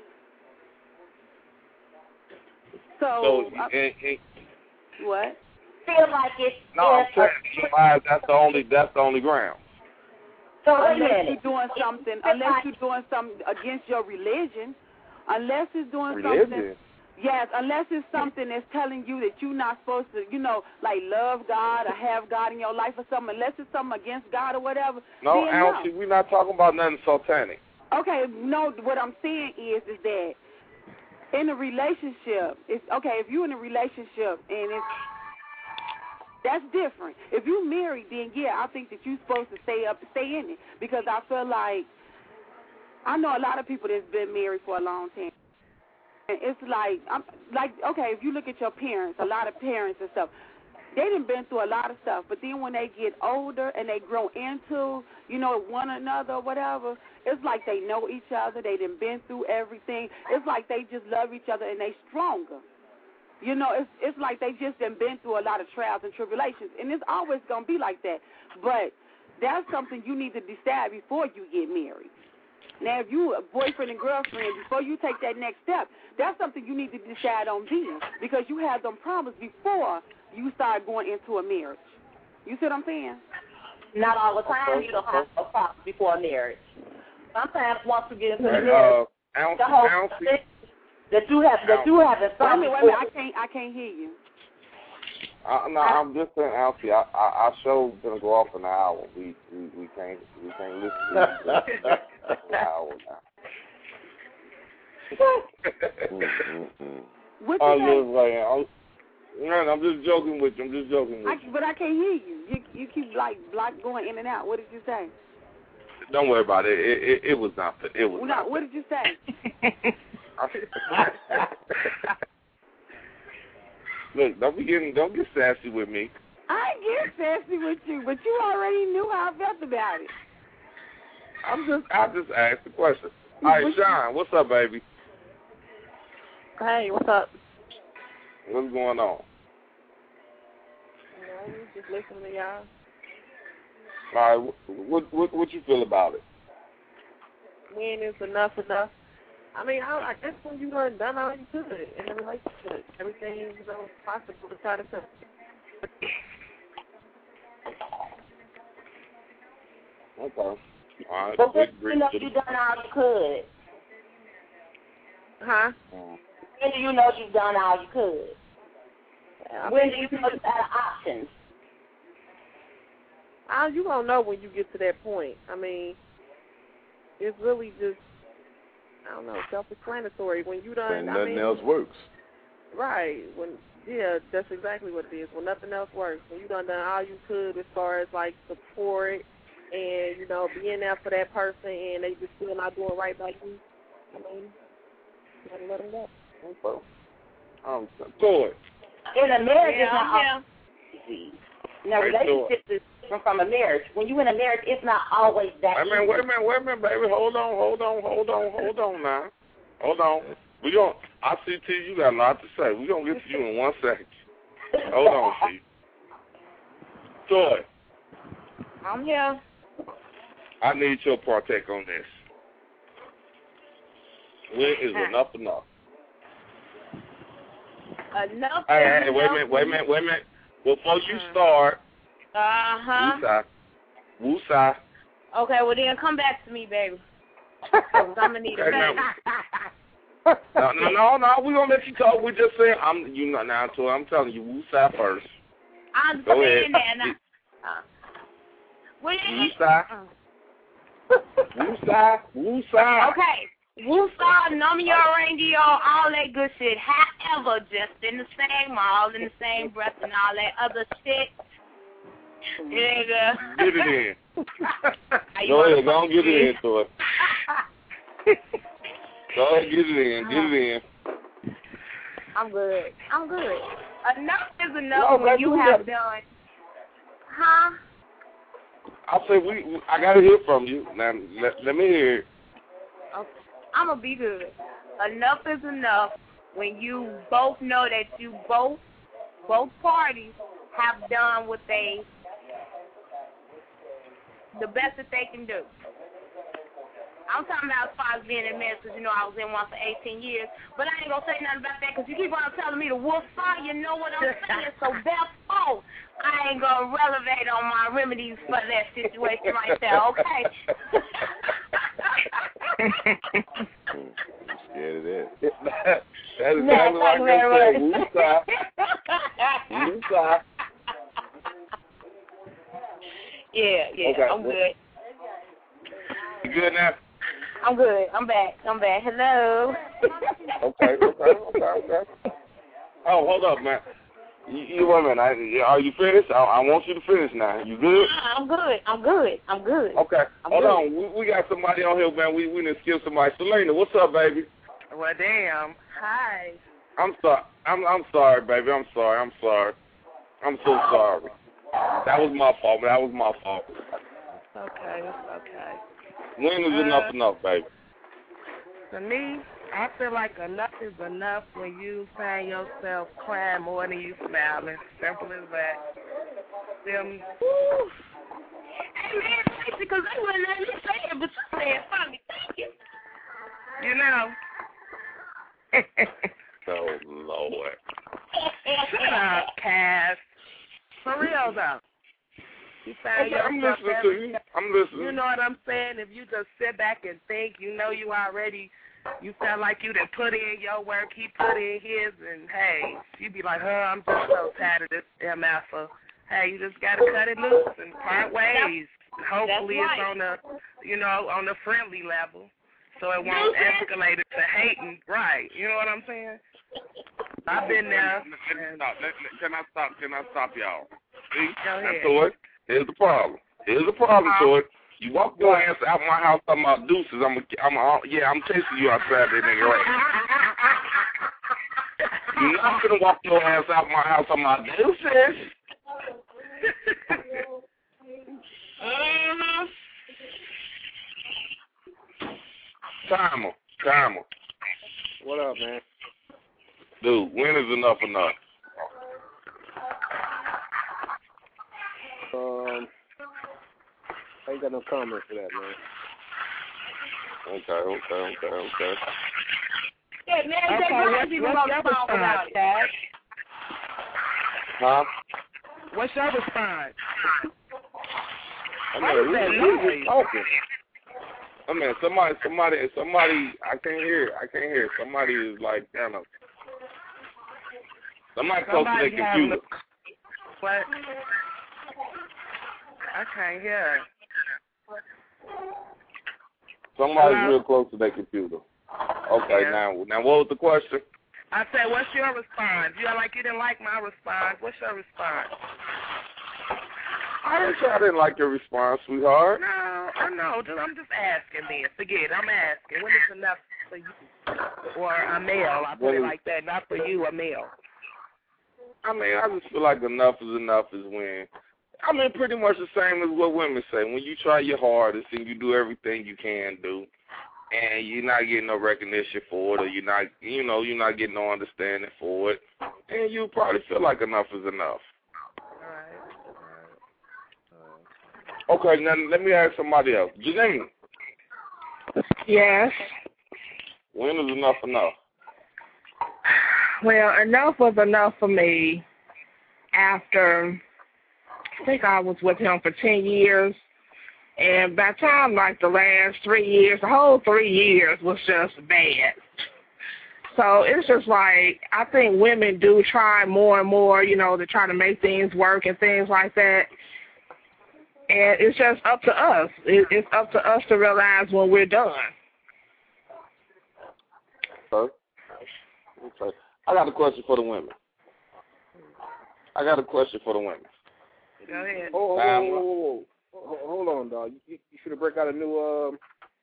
So what? Feel like it's I'm saying that's the only ground. So unless you're doing something against your religion, unless it's doing something. Yes, unless it's something that's telling you that you're not supposed to, you know, like love God or have God in your life or something, unless it's something against God or whatever. No, Alfie, we're not talking about nothing satanic. Okay, no, what I'm saying is that in a relationship, it's okay, if you're in a relationship and that's different. If you're married, then yeah, I think that you're supposed to stay in it, because I feel like I know a lot of people that's been married for a long time. It's like, okay, if you look at your parents, a lot of parents and stuff, they done been through a lot of stuff, but then when they get older and they grow into, you know, one another or whatever, it's like they know each other, they done been through everything. It's like they just love each other and they stronger. You know, it's like they just done been through a lot of trials and tribulations, and it's always going to be like that. But that's something you need to decide before you get married. Now, if you a boyfriend and girlfriend, before you take that next step, that's something you need to decide on then, because you have them problems before you start going into a marriage. You see what I'm saying? Not all the time. You don't have a problem before a marriage. Sometimes once you get into a marriage, the whole thing that you have inside. Wait a minute, I can't hear you. No, I'm just saying, Alfie. Our show's gonna go off in an hour. We can't listen to it. An hour now. What you I'm just joking with you. But I can't hear you. You keep going in and out. What did you say? Don't worry about it. It was not. It was not. What did you say? Look, don't get sassy with me. I get sassy with you, but you already knew how I felt about it. I just asked the question. All right, Sean, what's up, baby? Hey, what's up? What's going on? Just listening to y'all. All right, what you feel about it? When is enough? I mean, I guess when you done all you could in a relationship, everything is possible to try to fix. Okay. All right. But when you done all you could? Huh? When do you know you've done all you could? When do you know you've had options? You won't know when you get to that point. I mean, it's really just, I don't know, self-explanatory. When you done, and nothing else works. Right. That's exactly what it is. When nothing else works. When you done all you could as far as like support and, you know, being there for that person and they just still not doing right by you. I mean, you gotta let them go. Toy. In a marriage, it's not easy. Now, relationship is different from a marriage. When you in a marriage, it's not always that easy. Wait a minute, baby. Hold on now. Hold on. I see, T, you got a lot to say. We're going to get to you in 1 second. Hold on, T. Toy. I'm here. I need your partake on this. When is enough? Enough. Hey, wait a minute. Before you start, Woosah. Okay, well then come back to me, baby. I'm gonna need a minute. No. We gonna let you talk. We just saying I'm telling you, Woosah first. I'm Go saying ahead. that. Woosah. Okay. Woosah, Nam-myoho-renge-kyo, all that good shit. However, just in the same, all in the same breath and all that other shit. Nigga. Get it in. Go ahead, go on, get it in to it. Go ahead, get it in. I'm good. Enough is enough when you have done. Huh? I said I gotta hear from you. Now let me hear it. Okay. I'm gonna be good. Enough is enough when you both know that you both parties have done what the best that they can do. I'm talking about as far as being in marriage, because, I was in one for 18 years. But I ain't going to say nothing about that because you keep on telling me to woosah, you know what I'm saying? So therefore, I ain't going to relevate on my remedies for that situation right there, okay? I'm scared of that. That is exactly what I'm going to say. Woosah. Yeah, okay. I'm good. You good now? I'm good. I'm back. Hello. Okay. Oh, hold up, man. You wait a minute. Are you finished? I want you to finish now. You good? I'm good. Okay. Hold on. We got somebody on here, man. We need to skip somebody. Selena, what's up, baby? Well, damn. Hi. I'm sorry. I'm sorry, baby. I'm sorry. I'm so sorry. That was my fault. Okay. When is enough, baby? For me, I feel like enough is enough when you find yourself crying more than you smiling. Simple as that. Them. Woo. Hey, man, because they wouldn't let me say it, but you said it for me. Thank you. You know. Oh, Lord. Shut up, Cass. For real, though. You find yourself I'm listening to you. I'm listening. You know what I'm saying? If you just sit back and think, you feel like you done put in your work, he put in his, and hey, you be like, I'm just so tired of this MF. Hey, you just got to cut it loose and part ways. Hopefully it's on the friendly level, so it won't escalate to hating. Right? You know what I'm saying? I've been there. Can I stop y'all? See? Go ahead. That's all. Here's the problem, to it. You walk your ass out my house talking about deuces. I'm chasing you outside that nigga right. You're not gonna walk your ass out my house talking about deuces. Timer. What up, man? Dude, when is enough? I ain't got no comment for that, man. Okay. Yeah, man, what's your response about that? Huh? What's your response? Somebody, I can't hear. Somebody is like, kind of. Somebody close to their computer. What? I can't hear. Somebody's real close to their computer. Okay, yeah. Now what was the question? I said, what's your response? You didn't like my response. What's your response? I didn't say I didn't like your response, sweetheart. No, I know. I'm just asking then. Forget it. I'm asking. When is enough for you? Or a male. I put it like that. Not for you, a male. I just feel like enough is when, pretty much the same as what women say. When you try your hardest and you do everything you can do, and you're not getting no recognition for it, or you're not getting no understanding for it, and you probably feel like enough is enough. All right. Okay, now let me ask somebody else. Janine. Yes. When is enough? Well, enough was enough for me after, I think I was with him for 10 years, And by the time, like, the last 3 years, the whole 3 years was just bad. So it's just like, I think women do try more and more, you know, to try to make things work and things like that. And it's just up to us. It's up to us to realize when we're done. Okay. I got a question for the women. Go ahead. Hold on, dog. You should have break out a new.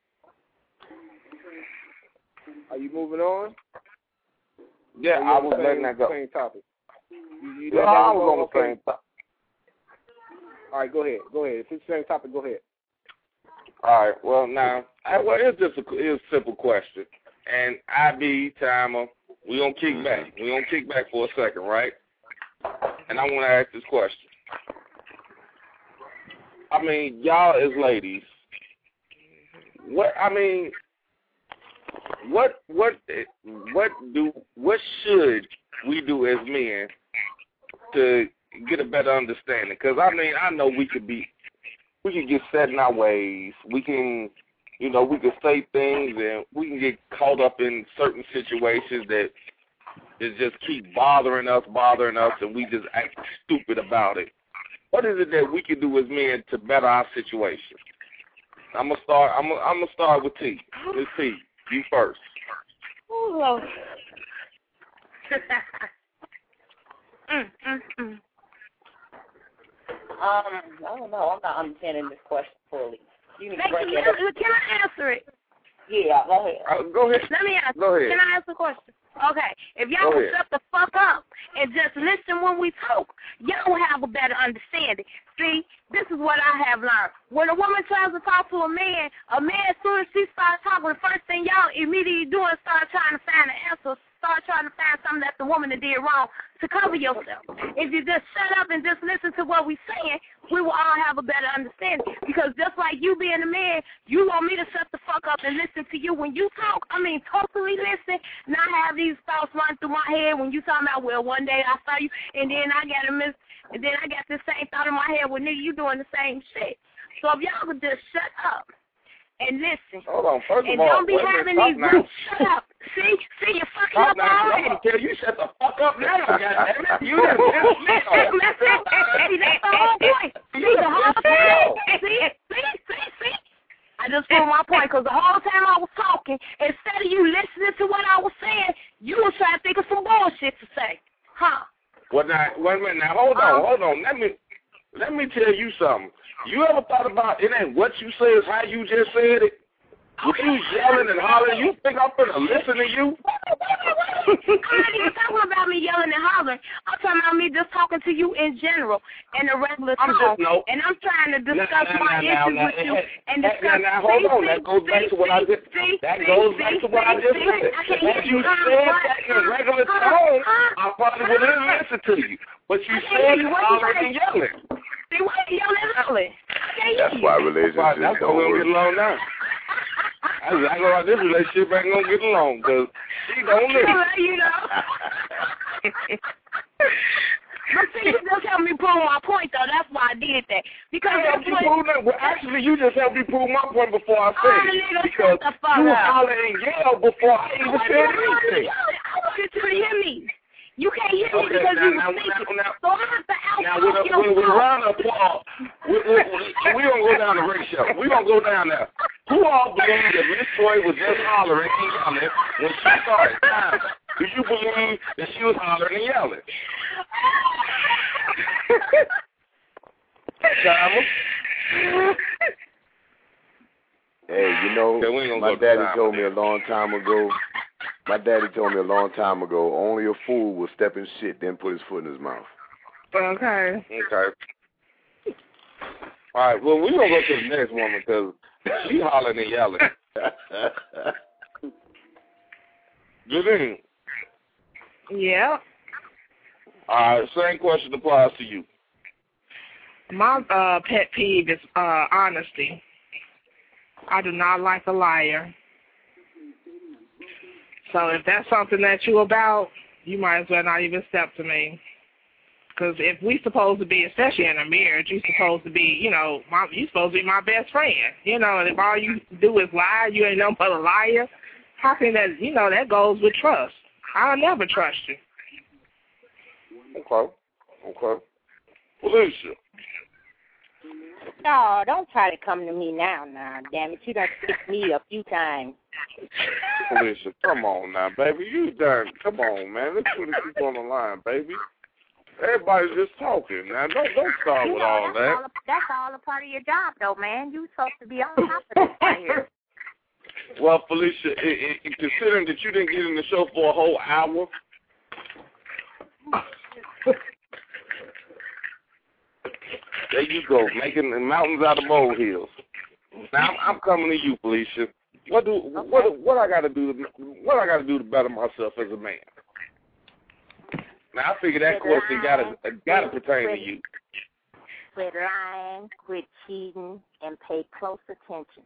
Are you moving on? Yeah, I was letting that go. Same topic. I was on the same topic. All right, go ahead. If it's the same topic, go ahead. All right. Well, now, it's just a simple question, and Timer, we gonna kick back. We gonna kick back for a second, right? And I want to ask this question. I mean, y'all as ladies, what should we do as men to get a better understanding? Because I mean, I know we could get set in our ways. We can say things, and we can get caught up in certain situations that just keep bothering us, and we just act stupid about it. What is it that we can do as men to better our situation? I'm gonna start with T. Miss T, you first. Ooh. I don't know. I'm not understanding this question fully. You need to break it up. Can I answer it? Yeah, go ahead. Go ahead. Let me answer. Go ahead. Can I ask a question? Okay. If y'all would shut the fuck up and just listen when we talk, y'all will have a better understanding. See, this is what I have learned. When a woman tries to talk to a man, as soon as she starts talking, the first thing y'all immediately do is start trying to find an answer, start trying to find something that the woman did wrong to cover yourself. If you just shut up and just listen to what we're saying, we will all have a better understanding. Because just like you being a man, you want me to shut the fuck up and listen to you when you talk. I mean, totally listen, not have these thoughts run through my head when you talking about, well, one day I saw you, and then I got this same thought in my head, well, nigga, you doing the same shit. So if y'all could just shut up and listen. Hold on, first and of all, don't be having these groups. Shut up. See, you're fucking up already. I'm tell you, shut the fuck up now, goddammit. You just See, that's the whole point. See, the whole time. See. I just proved my point, because the whole time I was talking, instead of you listening to what I was saying, you was trying to think of some bullshit to say. Huh? Well, now, wait a minute. Now, hold on. Let me tell you something. You ever thought about it ain't what you say, it's how you just said it? With you yelling and hollering, you think I'm going to listen to you? I'm not even talking about me yelling and hollering. I'm talking about me just talking to you in general, in a regular tone. And I'm trying to discuss my issues with you. And discuss. Now, hold on. That goes back to what I just said. As you said that in a regular tone, I probably wouldn't listen to you. But you said hollering and yelling. See, why are you yelling and hollering? That's why relationships don't work. Get along now. I go out this relationship ain't gonna get along because she don't listen. You know. But see, you just helped me prove my point, though. That's why I did that. Because actually, you just helped me prove my point before I said it. Because you holler and yell before I even said anything. I wanted you to hear me. You can't hear me because you were speaking. So I have to out-talk your when we round up Paul, we don't go down the ratio. We don't go down there. Who all believe that Miss Troy was just hollering and yelling when she started time? Do you believe that she was hollering and yelling? Hey, you know, my daddy told me a long time ago, only a fool will step in shit, then put his foot in his mouth. Okay. All right, well, we're going to go to the next woman because she hollering and yelling. Good evening. Yeah. All right, same question applies to you. My pet peeve is honesty. I do not like a liar. So if that's something that you about, you might as well not even step to me. Because if we supposed to be, especially in a marriage, you're supposed to be, you supposed to be my best friend. And if all you do is lie, you ain't nothing but a liar. How can that, that goes with trust. I'll never trust you. Okay. Felicia. No, don't try to come to me now, damn it. You done kicked me a few times. Felicia, come on now, baby. You done. Come on, man. Let's put it on the line, baby. Everybody's just talking. Now, don't start with all that. That's all a part of your job, though, man. You supposed to be on top of this right here. Well, Felicia, considering that you didn't get in the show for a whole hour, there you go, making the mountains out of molehills. Now I'm coming to you, Felicia. What I got to do? What I got to do to better myself as a man? Now I figure that question gotta pertain to you. Quit lying, quit cheating, and pay close attention.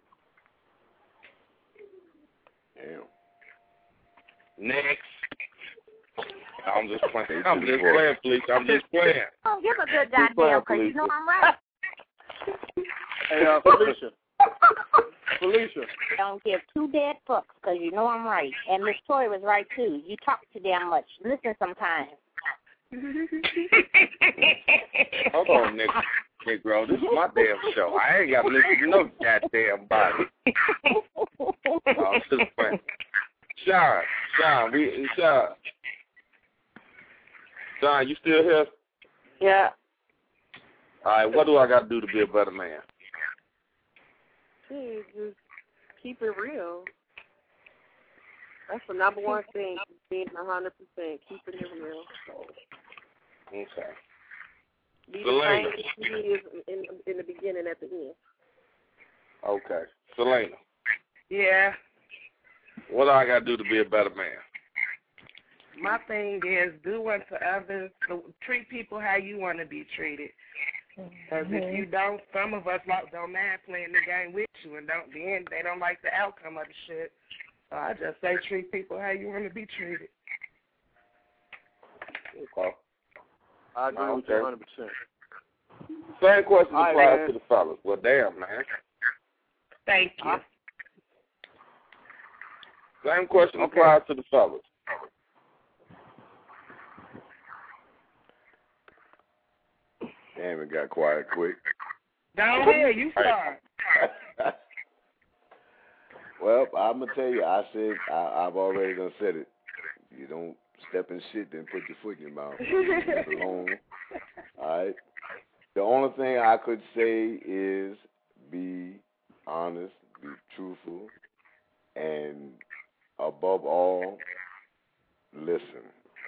Damn. Next. I'm just playing. Felicia. I'm just playing. Oh, give a good goddamn, because you know I'm right. Hey, Felicia. Don't give two dead fucks, because you know I'm right. And Miss Toy was right, too. You talk too damn much. Listen sometimes. Hold on, Negro. This is my damn show. I ain't got to listen to no goddamn body. I'm just playing. Sean, you still here? Yeah. All right, what do I got to do to be a better man? Hey, just keep it real. That's the number one thing, being 100%, keeping it real. Okay. Be the same as he is in the beginning, at the end. Okay. Selena. Yeah. What do I got to do to be a better man? My thing is do unto others, treat people how you want to be treated. Because if you don't, some of us don't mind playing the game with you, and then they don't like the outcome of the shit. So I just say treat people how you want to be treated. Okay. I agree with you 100%. Same question applies to the fellas. Well, damn, man. Thank you. Same question applies to the fellas. Damn, it got quiet quick. Down here, you start. Well, I'm going to tell you, I've already done said it. You don't step in shit, then put your foot in your mouth. Leave it alone. All right? The only thing I could say is be honest, be truthful, and above all, listen.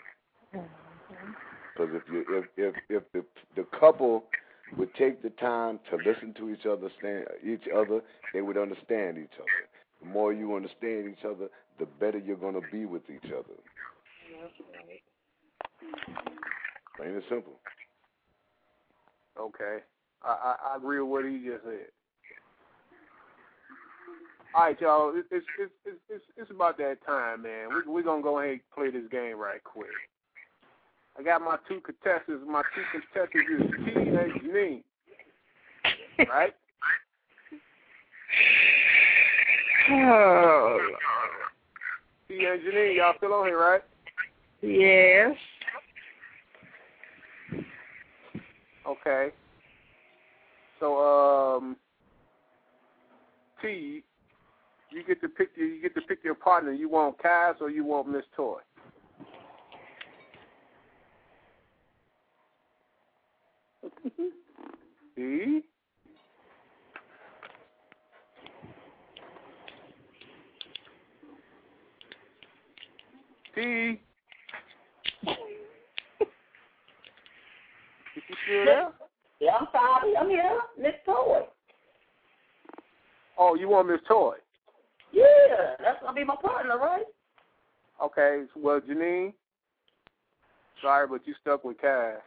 Because if the couple would take the time to listen to each other, they would understand each other. The more you understand each other, the better you're going to be with each other. Plain and simple. Okay. I agree with what he just said. All right, y'all. It's about that time, man. We're going to go ahead and play this game right quick. I got my two contestants. My two contestants is T and Janine. Right? Oh. T and Janine, y'all still on here, right? Yes. Okay. So, T, you get to pick your partner. You want Cass or you want Miss Toy? T? T? Is she still there? Yeah, I'm sorry. I'm here. Miss Toy. Oh, you want Miss Toy? Yeah, that's going to be my partner, right? Okay, well, Janine, sorry, but you stuck with Cass.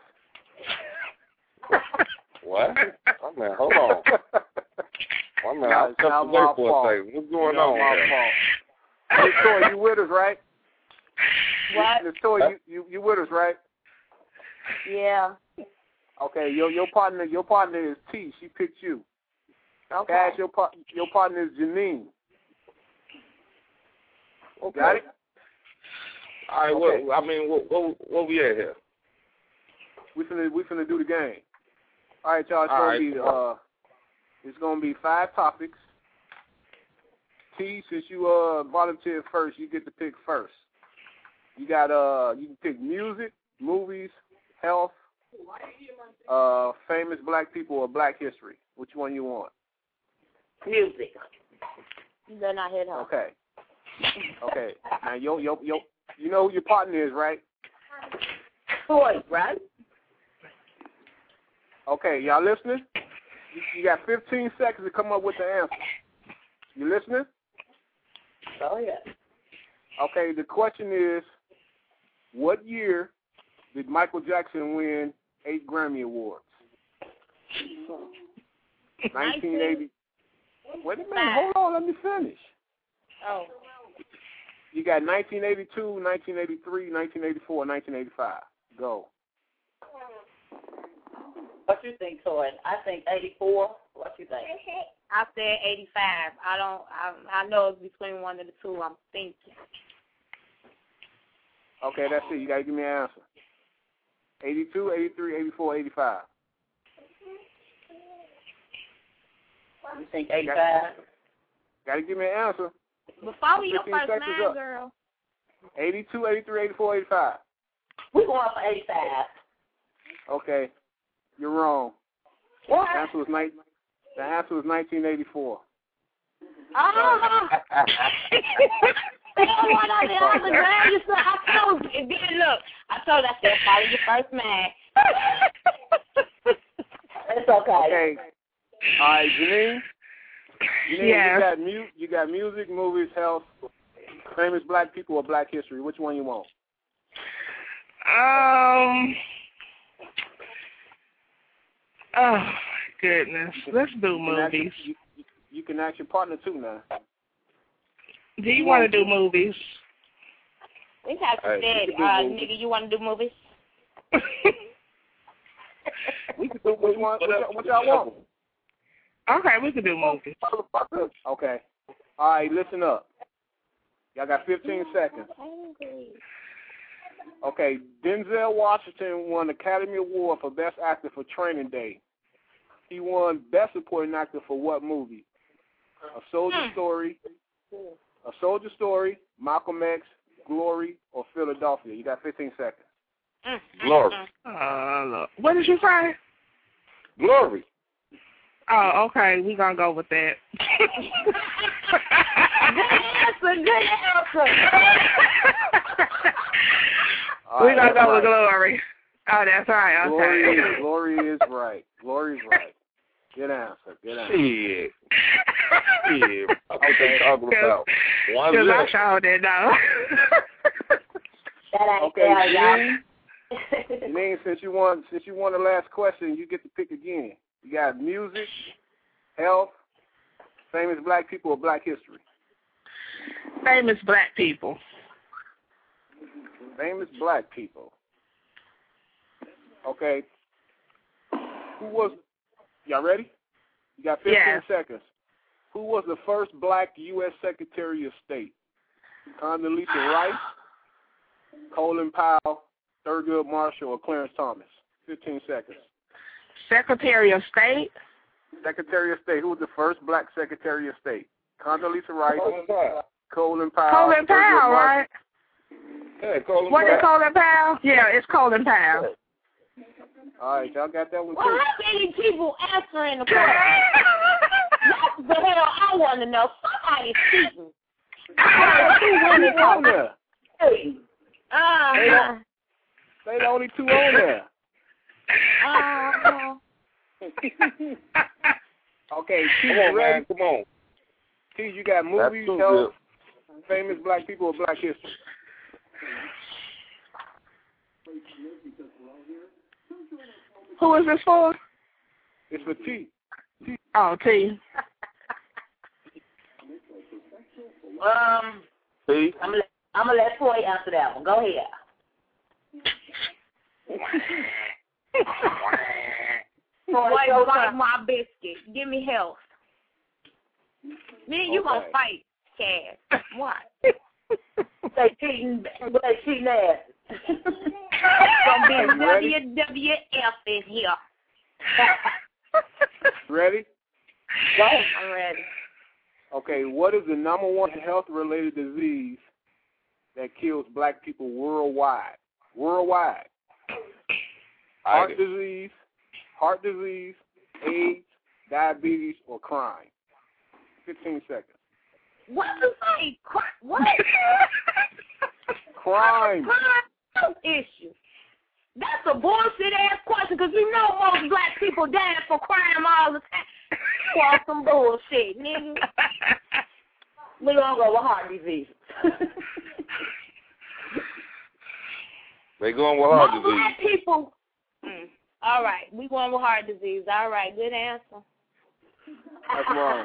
What? Oh, man, hold on. Oh, man, I'll step away for a second. What's going on here? Miss Toy, you with us, right? What? Miss Toy, you with us, right? Yeah. Okay, your partner is T. She picked you. Okay. Cash, your partner is Janine. Okay. Got it? All right. Okay. What we at here? We finna do the game. All right, y'all. It's gonna be 5 topics. T, since you volunteered first, you get to pick first. You got you can pick music, movies, health, famous black people, or black history. Which one you want? Music. You better not hit her. Okay. Okay. Now you know who your partner is, right? Toy, right? Okay, y'all listening? You got 15 seconds to come up with the answer. You listening? Oh, yeah. Okay, the question is, what year did Michael Jackson win 8 Grammy Awards? 1980. Wait a minute, hold on, let me finish. Oh. You got 1982, 1983, 1984, 1985. Go. What you think, Toy? I think 84. What you think? I said 85. I know it's between one of the two. I'm thinking. Okay, that's it. You got to give me an answer. 82, 83, 84, 85. You think 85? Got to give me an answer. Before your 15 first seconds nine, up. girl. 82, 83, 84, 85. We're going for 85. Okay, you're wrong. What? The answer was 1984. Oh! What on the other girl? I told you. Look, I said, follow your first man. It's okay. Okay. All right, Janine. Yes. You got music, movies, health, famous black people, or black history. Which one you want? Oh, goodness. Let's do movies. You can ask your partner, too, now. Do you want to do movies? We have to say, nigga, you want to do movies? We can do which one. What y'all want? Okay, we can do movies. Okay. All right, listen up. Y'all got 15 seconds. Okay, Denzel Washington won the Academy Award for Best Actor for Training Day. He won Best Supporting Actor for what movie? A Soldier Story, Malcolm X, Glory, or Philadelphia. You got 15 seconds. Glory. What did you say? Glory. Oh, okay. We're going to go with that. Good answer. We're going to go with Glory. Oh, that's right. Okay. Glory is right. Glory's right. Good answer. Shit. What they talking about? One Because I left. sure didn't know. Okay, Janine, since you won the last question, you get to pick again. You got music, health, famous black people, or black history. Famous black people. Famous black people. Okay. Y'all ready? You got 15 seconds. Who was the first black U.S. Secretary of State? Condoleezza Rice, Colin Powell, Thurgood Marshall, or Clarence Thomas? 15 seconds. Secretary of State? Secretary of State. Who was the first black Secretary of State? Condoleezza Rice, Colin Powell. Colin Powell, right? Yeah, Colin What Powell. is Colin Powell? Yeah, it's Colin Powell. All right, y'all got that one too. Well, how many people answering the question? That's the hell I want to know. Somebody's cheating. Two on there. They the only two on there. Okay, T, Come on, ready? man. Come on. T, you got movies, health, famous black people, or black history? Who is this for? It's for T. Oh, T. See? I'm gonna let Toy answer that one. Go ahead. Boy, bite my biscuit. Give me health. Me and you gonna fight, Cass. What? They cheating ass. Gonna be WWF in here. Ready? Go ahead. I'm ready. Okay, what is the #1 health-related disease that kills black people worldwide? Worldwide. Heart disease, AIDS, diabetes, or crime. 15 seconds. What is like? What? Crime. Crime issue. That's a bullshit ass question because you know most black people die for crime all the time. For some bullshit, nigga. We gonna go with heart disease. They going with heart most disease. black people. All right, we going with heart disease. All right, good answer. That's wrong.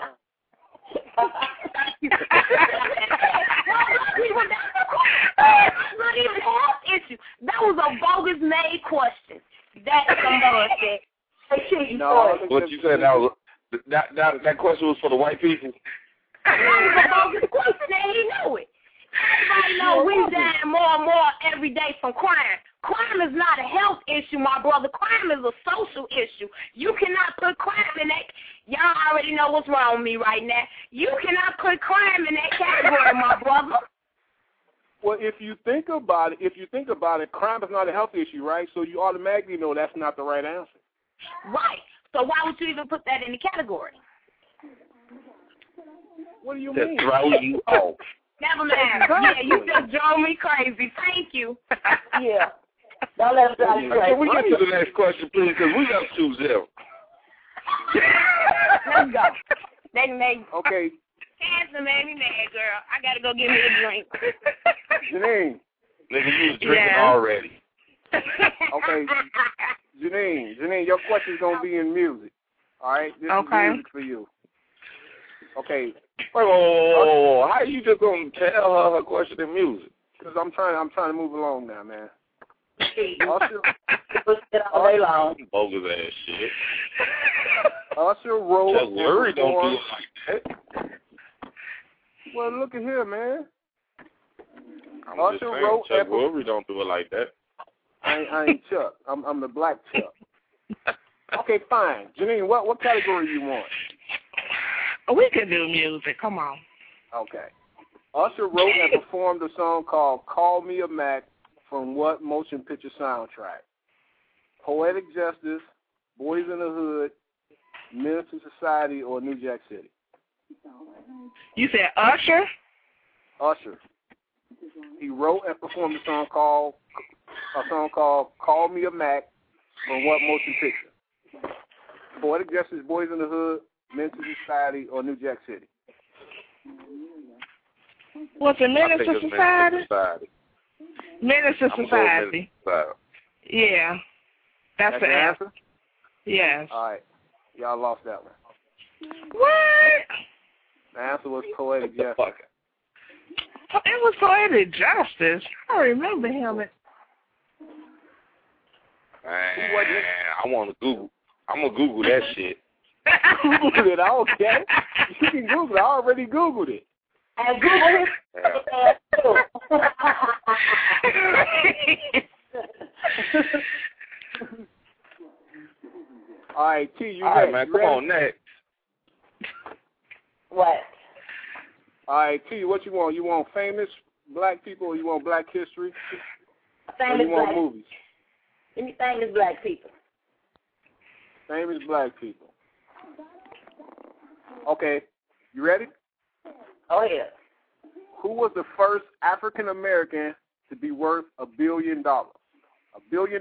Not even a health issue. That was a bogus made question. That's some bullshit. No, What you said that question was for the white people. That was a bogus question. They didn't know it. Everybody know we dying more and more every day from crime. Crime is not a health issue, my brother. Crime is a social issue. You cannot put crime in that. Y'all already know what's wrong with me right now. You cannot put crime in that category, my brother. Well, if you think about it, crime is not a health issue, right? So you automatically know that's not the right answer. Right. So why would you even put that in the category? What do you mean? Throw you off. Never mind. Yeah, you just drove me crazy. Thank you. Yeah. Don't let us try to Can we get to the next question, please? Because we got 2-0. Let's go. Okay. Cancer made me mad, girl. I gotta go get me a drink. Janine. Nigga, you was drinking already. Okay. Janine, your question's going to be in music. All right? This is music for you. Okay. Whoa. How you just going to tell her question in music? Because I'm trying to move along now, man. Usher bogus ass shit. Usher wrote. Chuck Woolery don't do it like that. Well, look at here, man. Usher wrote. Chuck Woolery don't do it like that. I ain't Chuck. I'm the black Chuck. Okay, fine. Janine, what category you want? We can do music. Come on. Okay. Usher wrote and performed a song called "Call Me a Mac" from what motion picture soundtrack? Poetic Justice, Boys in the Hood, Menace to Society, or New Jack City? You said Usher? Usher. He wrote and performed a song called "Call Me a Mac" from what motion picture? Poetic Justice, Boys in the Hood, Menace to Society, or New Jack City? What's a Menace to Society? Menace to Society. Yeah. That's the answer? Yes. All right. Y'all lost that one. What? The answer was Poetic Justice. It was Poetic Justice. I remember him. I want to Google. I'm going to Google that shit. Google it. Okay. You can Google it. I already Googled it. And Google his ass too. All right, T, you All ready? right, man. Come on, next. What? All right, T, what you want? You want famous black people or you want black history? Famous or you want black. movies? Give me famous black people. Famous black people. Okay, you ready? Oh, yeah. Who was the first African American to be worth $1 billion? $1 billion.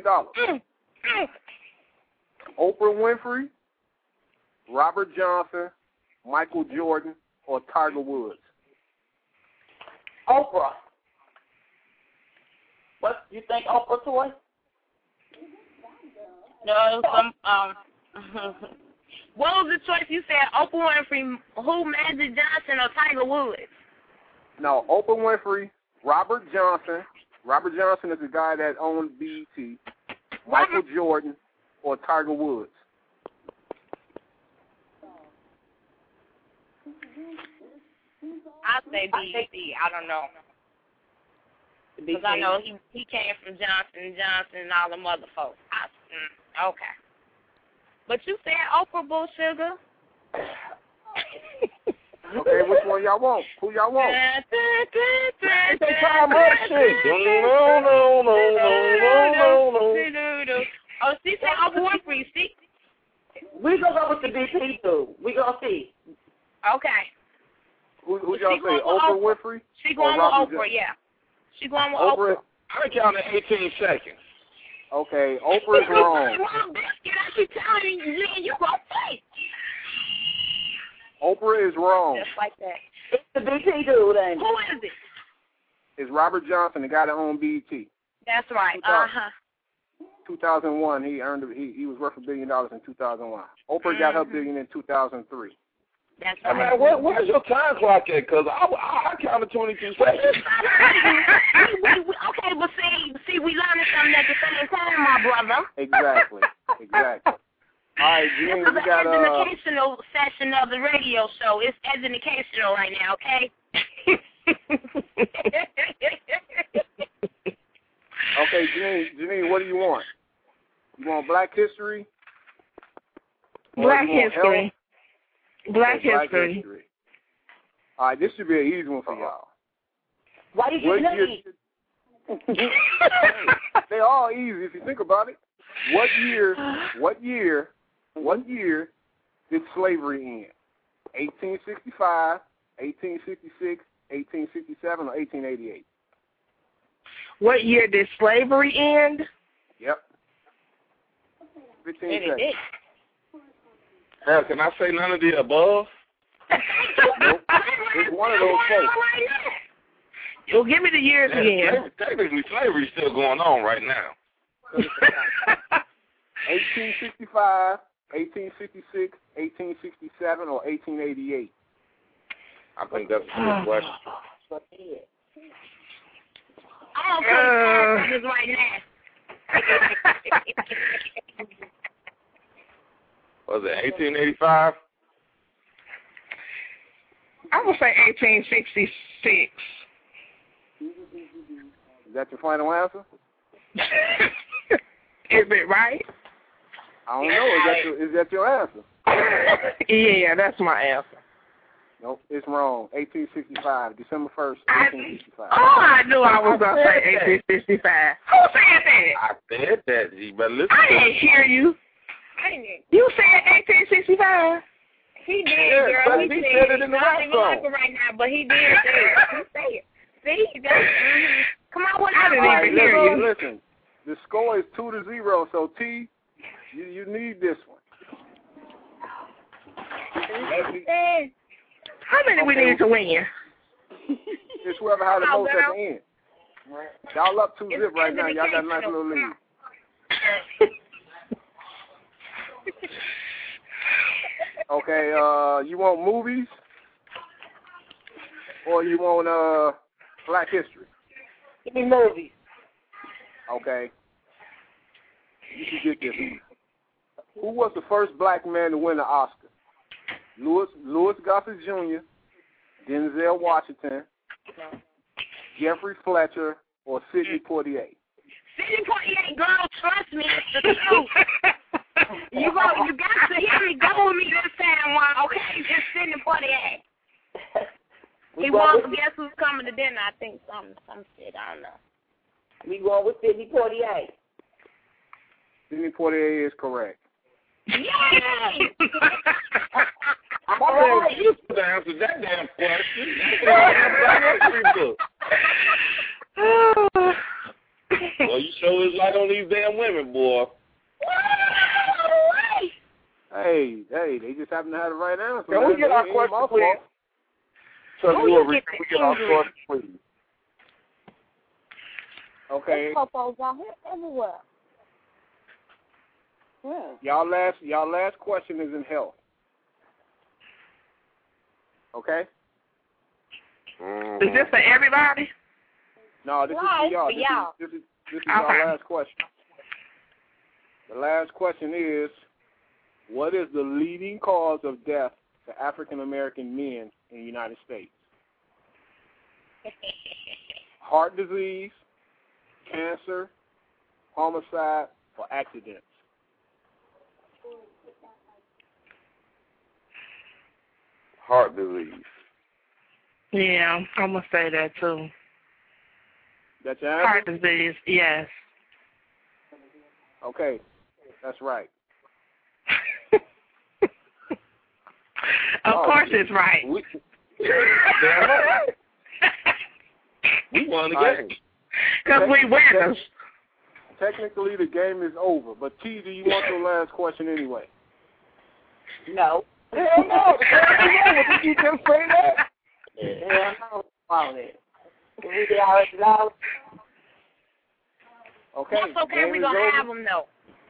Oprah Winfrey, Robert Johnson, Michael Jordan, or Tiger Woods? Oprah. What, you think Oprah toy? No, what was the choice you said? Oprah Winfrey, who, Magic Johnson, or Tiger Woods? No, Oprah Winfrey, Robert Johnson. Robert Johnson is the guy that owned BET. Michael Jordan, or Tiger Woods? I say BET. I don't know. Because I know he came from Johnson & Johnson and all them other folks. Okay. But you said Oprah, Bull Sugar. Okay, which one y'all want? Who y'all want? Take time up shit. No. Oh, she said Oprah Winfrey. See? We gonna go with the BP too. We gonna see. Okay. Who y'all say? Oprah Winfrey? She going with Oprah, yeah. She going with Oprah. I counted 18 seconds. Okay, Oprah is wrong. I keep telling you, you gonna say. Oprah is wrong. Just like that. It's the BP dude, ain't it? Who is it? It's Robert Johnson, the guy that owned BET. That's right. 2001, he was worth $1 billion in 2001. Oprah got her billion in 2003. That's right. I mean, where's your time clock at? Because I counted 22 seconds. Okay, but see, we learning something at the same time, my brother. Exactly. All right, Janine, this is we got an educational session of the radio show. It's educational right now, okay? Okay, Janine, what do you want? You want Black History? Black History. Black History. All right, this should be an easy one for y'all. Why you getting easy? They're all easy if you think about it. What year did slavery end? 1865, 1866, 1867, or 1888? What year did slavery end? Yep. 15 seconds. Hell, can I say none of the above? Nope. It's one of those folks. Well, give me the years again. Technically, slavery's still going on right now. 1865, 1866, 1867, or 1888? I think that's a good question. I'm going to right now. Was it 1885? I would say 1866. Is that your final answer? Is it right? I don't know. Is that your answer? Yeah, that's my answer. Nope, it's wrong. 1865, December 1st, 1865. I knew I was going to say 1865. Who said that? I said that, G, but listen. I didn't hear you. You said 1865. He did, girl. He said it in the rap song. Right now, but he did say it. He said it. See, come on, what I didn't even hear you. Listen, the score is 2-0, so T, you need this one. How many we need to win? It's whoever had the most at the end. Y'all up 2-0 right now. Y'all got a nice little lead. Okay, you want movies or you want Black History? Give me movies. Okay. You should get this one. Who was the first black man to win an Oscar? Louis Gossett Jr., Denzel Washington, Jeffrey Fletcher, or Sidney Poitier? Sidney Poitier, girl, trust me, it's the truth. You got to hear me. Go with me this time, okay? It's Sidney Poitier. He won. Guess who's coming to dinner? I think some shit. I don't know. We going with Sidney Poitier. Sidney Poitier is correct. Yay! You could answer that damn question. Well, you sure is light on these damn women, boy. Hey, they just happen to have the right answer. Can we get our question, please? So we get our question, please. Okay. Popos out here everywhere. Y'all last question is in health. Okay? Is this for everybody? No, this is for y'all. This is okay. y'all last question. The last question is, what is the leading cause of death to African American men in the United States? Heart disease, cancer, homicide, or accidents? Heart disease. Yeah, I'm going to say that too. That's your answer? Heart disease, yes. Okay, that's right. Of course it's right. We won the game. Because we winners. Technically, the game is over. But, T, do you want your last question anyway? No. Hell no. The game is over. Did you just say that? Hell no. All it. We already lost. Okay. That's okay. We're going to have them, though.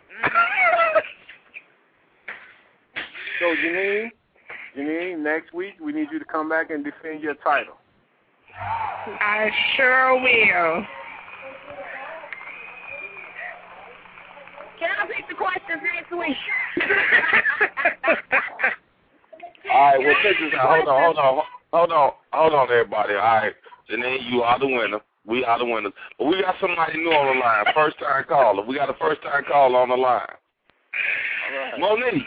So, Janine, next week we need you to come back and defend your title. I sure will. Can I pick the questions next week? All right, well, check this out. Hold on, everybody. All right, Janine, you are the winner. We are the winners. But we got somebody new on the line, first-time caller. We got a first-time caller on the line. All right.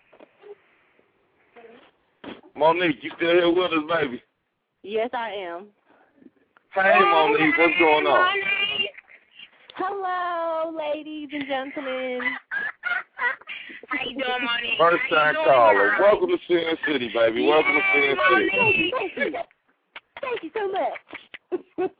Monique, you still here with us, baby? Yes, I am. Hey, Monique, what's going on? Hello, ladies and gentlemen. How you doing, Monique? First-time caller. Welcome to Sin City, baby. Welcome to Sin City. Thank you so much.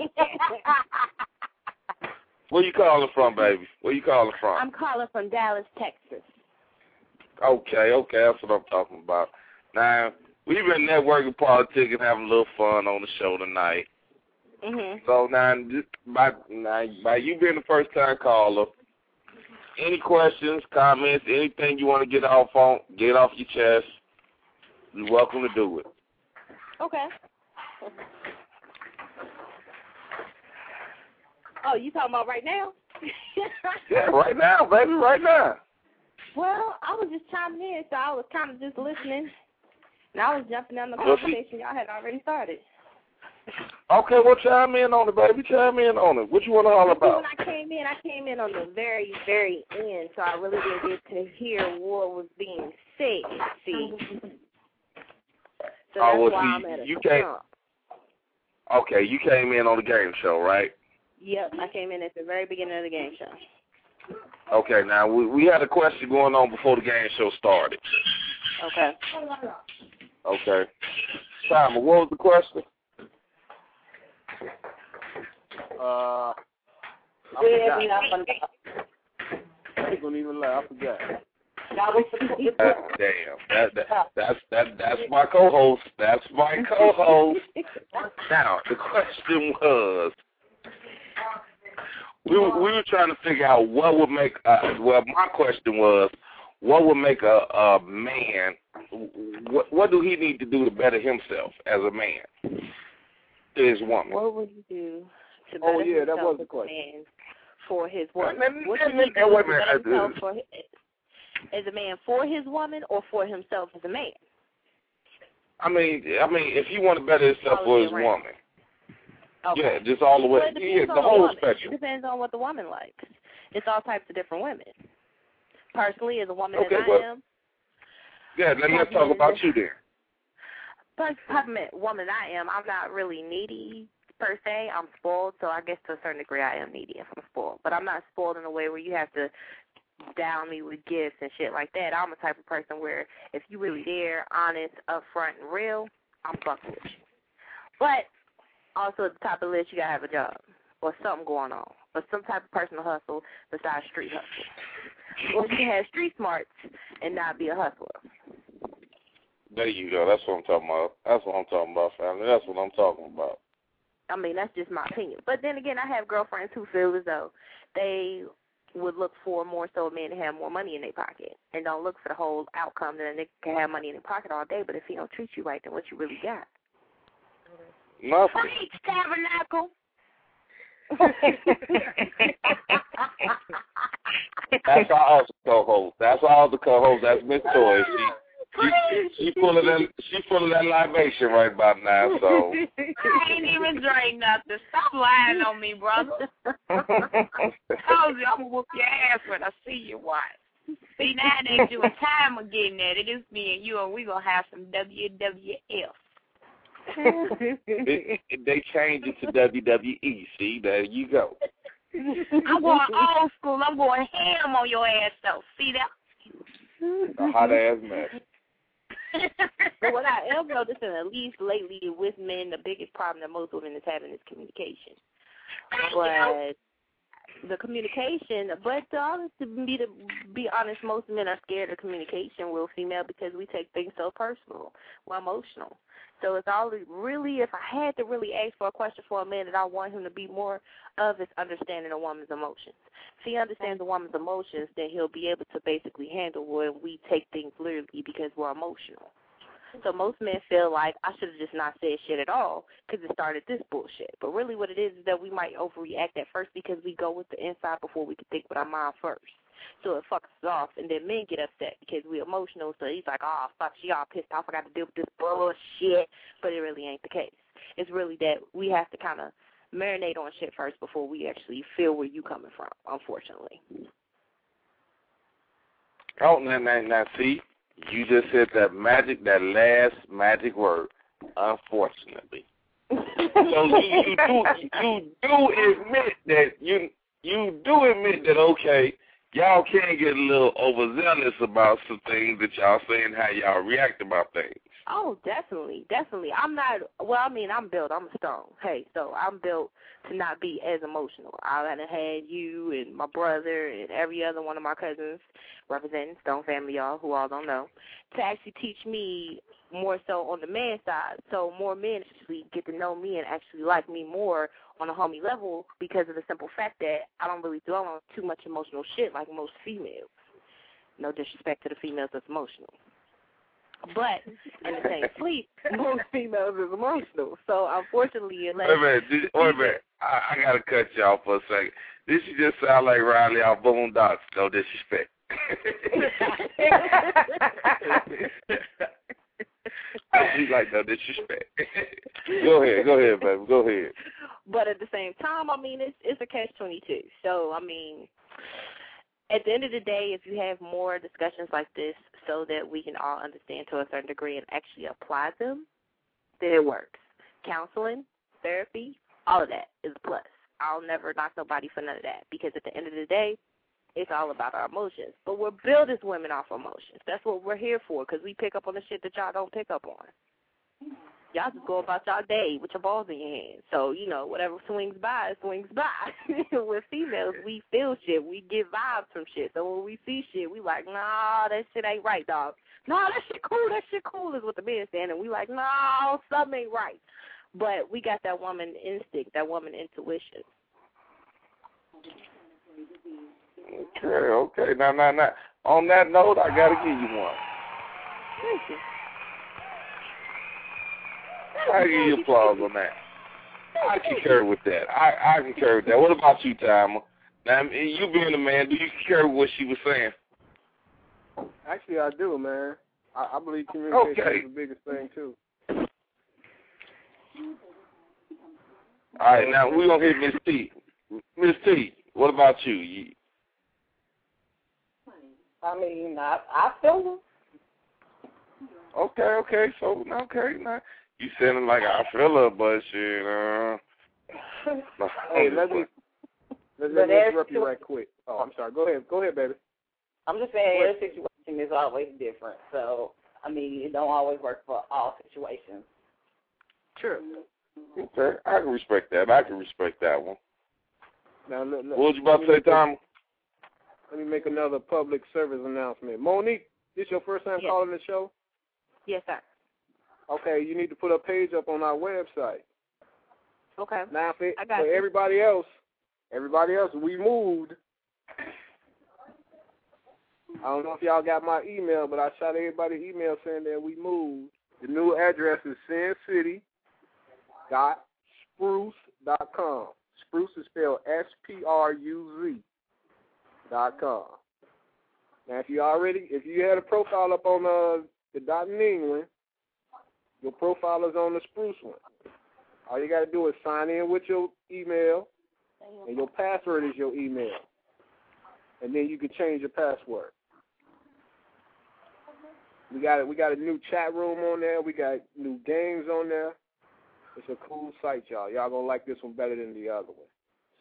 Where you calling from, baby? Where you calling from? I'm calling from Dallas, Texas. Okay, that's what I'm talking about. Now, we've been networking, politics, and having a little fun on the show tonight. Mhm. So now, by you being the first-time caller, any questions, comments, anything you want to get off your chest, you're welcome to do it. Okay. Oh, you talking about right now? Yeah, right now, baby, right now. Well, I was just chiming in, so I was kind of just listening. And I was jumping on the conversation y'all had already started. Okay, well, chime in on it, baby. Chime in on it. What you want to holler about? When I came in on the very, very end, so I really didn't get to hear what was being said. See, so that's why I'm at a stop. Okay, you came in on the game show, right? Yep, I came in at the very beginning of the game show. Okay, now we had a question going on before the game show started. Okay. Okay. Simon, what was the question? I don't even lie. I forgot. That's my co-host. That's my co-host. Now, the question was, we were trying to figure out what would make. My question was, what would make a man? What do he need to do to better himself as a man to his woman? What would he do to better himself that was the question. Man for his woman? What should he do to better himself as a man for his woman or for himself as a man? I mean, if he want to better himself for his woman. Okay. Yeah, just all the way. Well, Yeah, the whole spectrum. It depends on what the woman likes. It's all types of different women. Personally, as a woman okay, as I am. Yeah, let's talk about you then. Woman I am, I'm not really needy per se. I'm spoiled, so I guess to a certain degree I am needy if I'm spoiled. But I'm not spoiled in a way where you have to down me with gifts and shit like that. I'm the type of person where if you really there, honest, upfront, and real, I'm fucking with you. But also at the top of the list, you gotta have a job or something going on, or some type of personal hustle besides street hustle. Or you can have street smarts and not be a hustler. There you go. That's what I'm talking about. Family. That's what I'm talking about. I mean, that's just my opinion. But then again, I have girlfriends who feel as though they would look for more so a man to have more money in their pocket and don't look for the whole outcome that they can have money in their pocket all day, but if he don't treat you right, then what you really got? Nothing. Preach, Tabernacle. That's our other co-host. That's our other co-host. That's Miss Toy. She full of that libation right about now. So I ain't even drank nothing. Stop lying on me, brother. I told you I'm gonna whoop your ass when I see you. What? See, now they doing time again. That it is me and you, and we gonna have some WWF. they changed it to WWE. See, there you go. I'm going old school. I'm going ham on your ass, though. See that? A hot ass mess. But what I am noticing, at least lately with men, the biggest problem that most women is having is communication. But the communication, to be honest, most men are scared of communication with female because we take things so personal. We're emotional. So it's all really, if I had to really ask for a question for a man that I want him to be more of, is understanding a woman's emotions. If he understands a woman's emotions, then he'll be able to basically handle when we take things literally because we're emotional. So most men feel like I should have just not said shit at all because it started this bullshit. But really what it is that we might overreact at first because we go with the inside before we can think with our mind first. So it fucks us off, and then men get upset because we're emotional. So he's like, oh, fuck, she all pissed off. I got to deal with this bullshit. But it really ain't the case. It's really that we have to kind of marinate on shit first before we actually feel where you coming from, unfortunately. Oh, now, see, you just said that last magic word, unfortunately. So you do admit that okay, y'all can get a little overzealous about some things that y'all say and how y'all react about things. Oh, definitely. I'm built. I'm a stone. Hey, so I'm built to not be as emotional. I had you and my brother and every other one of my cousins representing Stone family, y'all, who all don't know, to actually teach me more so on the man side. So more men actually get to know me and actually like me more on a homie level because of the simple fact that I don't really dwell on too much emotional shit like most females. No disrespect to the females that's emotional. But in the same sleep, most females is emotional. So unfortunately, wait a minute. I gotta cut y'all for a second. This just sound like Riley off Boondocks. No disrespect. He's like, no disrespect. Go ahead, baby. Go ahead. But at the same time, it's a catch-22. So at the end of the day, if you have more discussions like this so that we can all understand to a certain degree and actually apply them, then it works. Counseling, therapy, all of that is a plus. I'll never knock nobody for none of that because at the end of the day, it's all about our emotions. But we're built as women off emotions. That's what we're here for because we pick up on the shit that y'all don't pick up on. Y'all just go about y'all day with your balls in your hand. So, whatever swings by, swings by. With females, we feel shit. We get vibes from shit. So when we see shit, we like, nah, that shit ain't right, dog. Nah, that shit cool is what the men saying. And we like, no, something ain't right. But we got that woman instinct, that woman intuition. Okay. Now. On that note, I got to give you one. Thank you. I give you applause on that. I concur with that. I concur with that. What about you, Timer? Now, you being a man, do you concur with what she was saying? Actually, I do, man. I believe communication is the biggest thing, too. All right, now we're going to hit Miss T. Miss T, what about you? I feel them. Okay. So, now. You sounding like I feel her, but shit, Hey, let me interrupt you right quick. Oh, I'm sorry. Go ahead, baby. I'm just saying every situation is always different. So, it don't always work for all situations. True. Okay, I can respect that. One. Now, what was you about to say, Tom? Let me make another public service announcement. Monique, this your first time calling the show? Yes, sir. Okay, you need to put a page up on our website. Okay. Now, for everybody else, we moved. I don't know if y'all got my email, but I shot everybody an email saying that we moved. The new address is sincity.spruce.com. Spruce is spelled S-P-R-U-Z. Now, if you had a profile up on the Dot in England, your profile is on the Spruce one. All you got to do is sign in with your email, and your password is your email. And then you can change your password. We got a new chat room on there. We got new games on there. It's a cool site, y'all. Y'all gonna like this one better than the other one.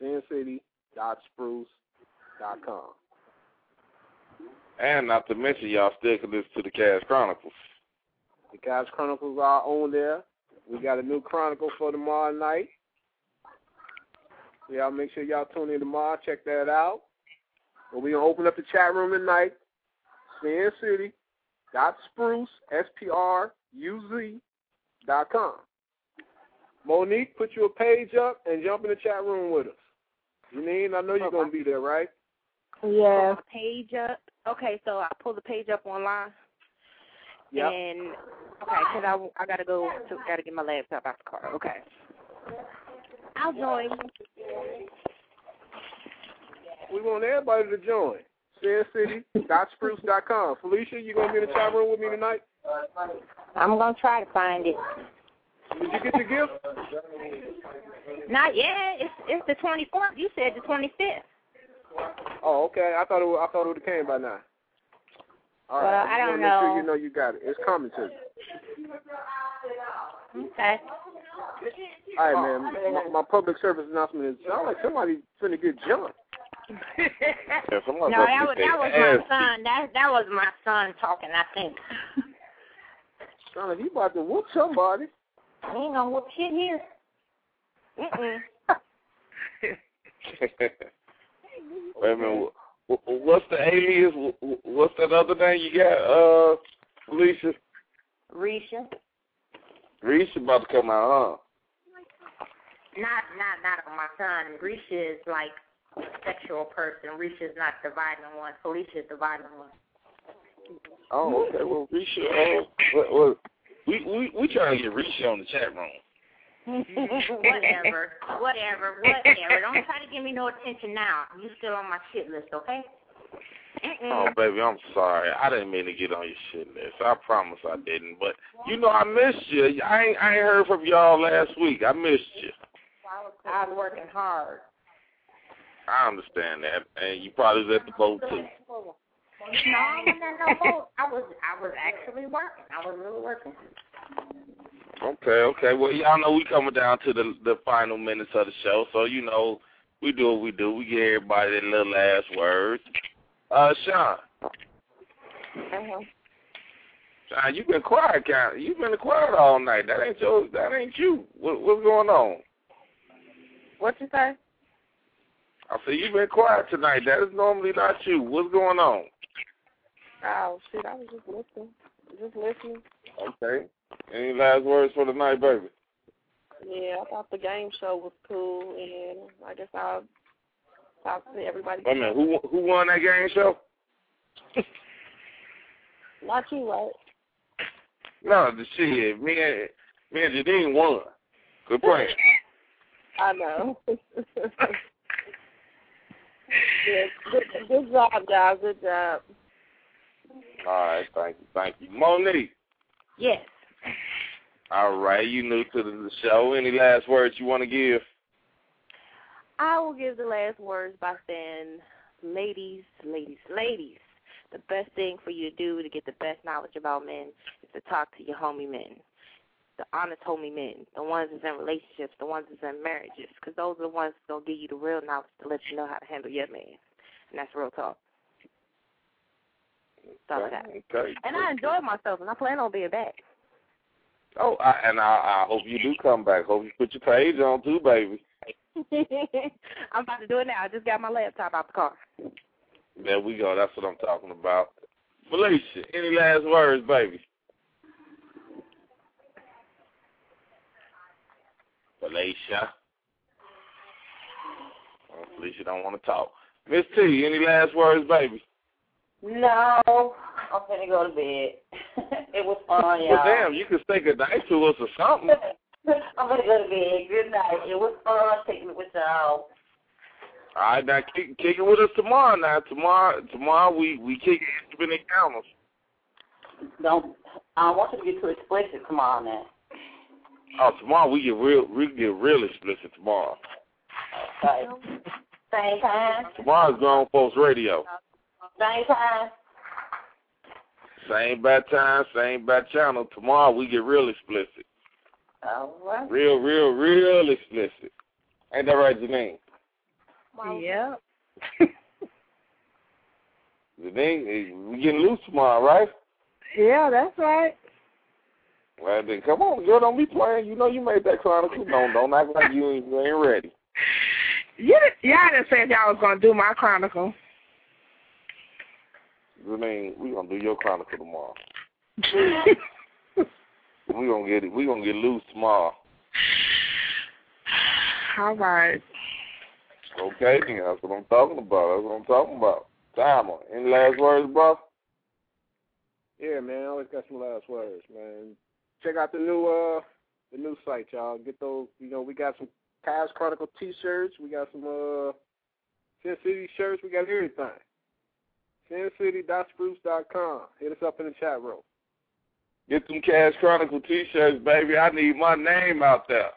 SinCity.spruce.com. And not to mention, y'all still can listen to the Cash Chronicles. The Cash Chronicles are on there. We got a new chronicle for tomorrow night. Y'all make sure y'all tune in tomorrow. Check that out. But we're going to open up the chat room tonight. SinCity.spruce, SPRUZ.com. Monique, put your page up and jump in the chat room with us. Janine, I know you're going to be there, right? Yeah. Pull the page up. Okay, so I pull the page up online. Yep. And okay, because I gotta get my laptop out the car. Okay. I'll join. We want everybody to join. SinCity.spruce.com. Felicia, you gonna be in the chat room with me tonight? I'm gonna try to find it. Did you get your gift? Not yet. It's the 24th. You said the 25th. Oh, okay. I thought it would have came by now. All right. Well, I don't know. Make sure you know you got it. It's coming to you. Okay. All right, man. My public service announcement is sound like somebody finna get jumped. Yeah, No, that was my son. That was my son talking, I think. Sound like he about to whoop somebody. He ain't gonna whoop shit here. Wait a minute. What's the alias? What's that other name you got, Felicia? Risha. Risha about to come out, Not on my son. Risha is like a sexual person. Risha's not the violent one. Felicia's the violent one. huh? Oh, okay. Well, Risha, we trying to get Risha on the chat room. Whatever. Don't try to give me no attention now. You still on my shit list, okay? Oh, baby, I'm sorry. I didn't mean to get on your shit list. I promise I didn't. But, I missed you. I ain't heard from y'all last week. I missed you. I was working hard. I understand that. And you probably was at the boat, too. No, I wasn't at no boat. I was actually working. I was really working. Okay. Well, y'all know we coming down to the final minutes of the show. So, we do what we do. We give everybody their little last words. Sean. Sean, you've been quiet, You've been quiet all night. That ain't you. What's going on? What you say? I said you've been quiet tonight. That is normally not you. What's going on? Oh shit! I was just listening. Okay. Any last words for the night, baby? Yeah, I thought the game show was cool, and I guess I'll talk to everybody. Wait a minute. Who won that game show? Not you, right? No, the shit. Me and Janine won. Good playing. I know. Yeah, good job, guys. Good job. All right, thank you. Monique. Yes. All right, you new to the show. Any last words you want to give? I will give the last words by saying, ladies, the best thing for you to do to get the best knowledge about men is to talk to your homie men, the honest homie men, the ones that's in relationships, the ones that's in marriages, because those are the ones that's going to give you the real knowledge to let you know how to handle your man, and that's real talk. Okay. And I enjoyed myself, and I plan on being back. Oh, I hope you do come back. Hope you put your page on too, baby. I'm about to do it now. I just got my laptop out the car. There we go. That's what I'm talking about. Felicia, any last words, baby? Felicia. Oh, Felicia don't want to talk. Miss T, any last words, baby? No, I'm finna go to bed. It was fun, y'all. Well, damn, you could say good night to us or something. I'm gonna go to bed. Good night. It was fun taking it with y'all. All right, now kick it with us tomorrow. Now tomorrow we kick it in the counters. I don't want you to get too explicit tomorrow now. Oh, tomorrow we get real explicit tomorrow. Okay. Same time. Tomorrow's Grown Folks Radio. Same time. Same bad time, same bad channel. Tomorrow we get real explicit. All right. Real explicit. Ain't that right, Janine? Yeah. Janine, we getting loose tomorrow, right? Yeah, that's right. Well, then come on, girl, don't be playing. You know you made that chronicle. Don't act like you ain't ready. Y'all didn't say y'all was gonna do my chronicle. Janine, we gonna do your chronicle tomorrow. we gonna get loose tomorrow. All right. Okay, then that's what I'm talking about. Timer, any last words, bro? Yeah, man, I always got some last words, man. Check out the new site, y'all. Get those, we got some Kaz Chronicle t-shirts. We got some Sin City shirts. We got everything. SinCity.spruce.com. Hit us up in the chat room. Get some Kaz Chronicle t-shirts, baby. I need my name out there.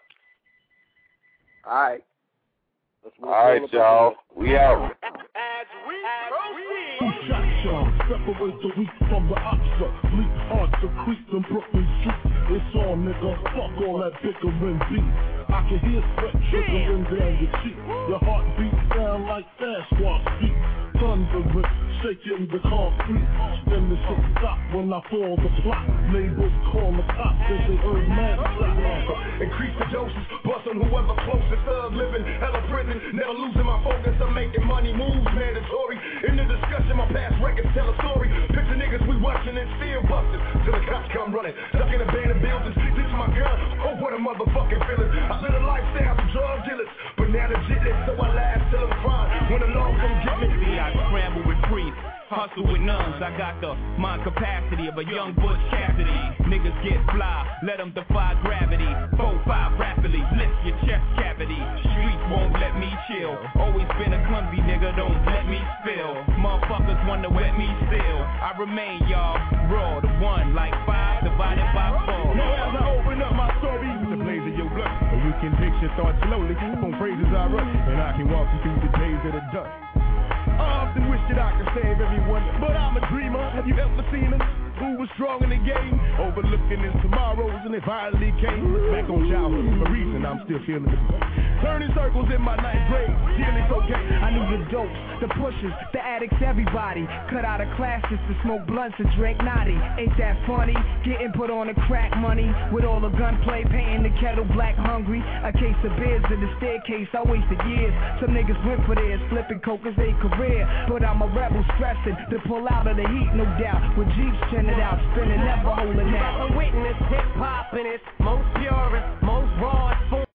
All right. All right, y'all. We out. As we proceed. Separate the weak from the opera. Bleak hearts of creep in Brooklyn streets. It's on, nigga. Fuck all that bickering beat. I can hear sweat trickling down your cheek. Your heart beats down like Sasquatch feet. Thundering, shaking the concrete. Then the shit stop when I fall the plot. Neighbors call the cops as they heard manslaughter. Increase the doses, bust on whoever closest. Thug living, hella prison. Never losing my focus. I'm making money moves mandatory. In the discussion, my past records tell a story. Picture niggas we watching and still busting. Till the cops come running, stuck in abandoned buildings. This is my gun. Oh, what a motherfucking feeling. I live a lifestyle for drug dealers, but now legit, so I laugh till I'm fine. When the law come get me, I scramble with priests, hustle with nuns. I got the mind capacity of a young Butch Cassidy. Niggas get fly, let them defy gravity. 4-5 rapidly, lift your chest cavity. Streets won't let me chill. Always been a clumsy nigga, don't let me spill. Motherfuckers wanna wet me still. I remain, y'all, raw, the one like 5 divided by 4. Now as I open up my story with the blaze of your blood, you can picture thoughts slowly from phrases I wrote, and I can walk you through the days of the dust. I often wish that I could save everyone, but I'm a dreamer. Have you ever seen them? Who was strong in the game, overlooking his tomorrows, and they finally came back on childhood. For a reason, I'm still feeling the turning circles in my ninth grade. Still it's okay. I knew the dopes, the pushers, the addicts, everybody. Cut out of classes to smoke blunts and drink naughty. Ain't that funny? Getting put on the crack money with all the gunplay, painting the kettle black hungry. A case of beers in the staircase. I wasted years. Some niggas went for theirs, flipping coke as their career. But I'm a rebel stressing to pull out of the heat, no doubt. With Jeeps chinning out, spinning, never holding out. Witness hip hop in its most purest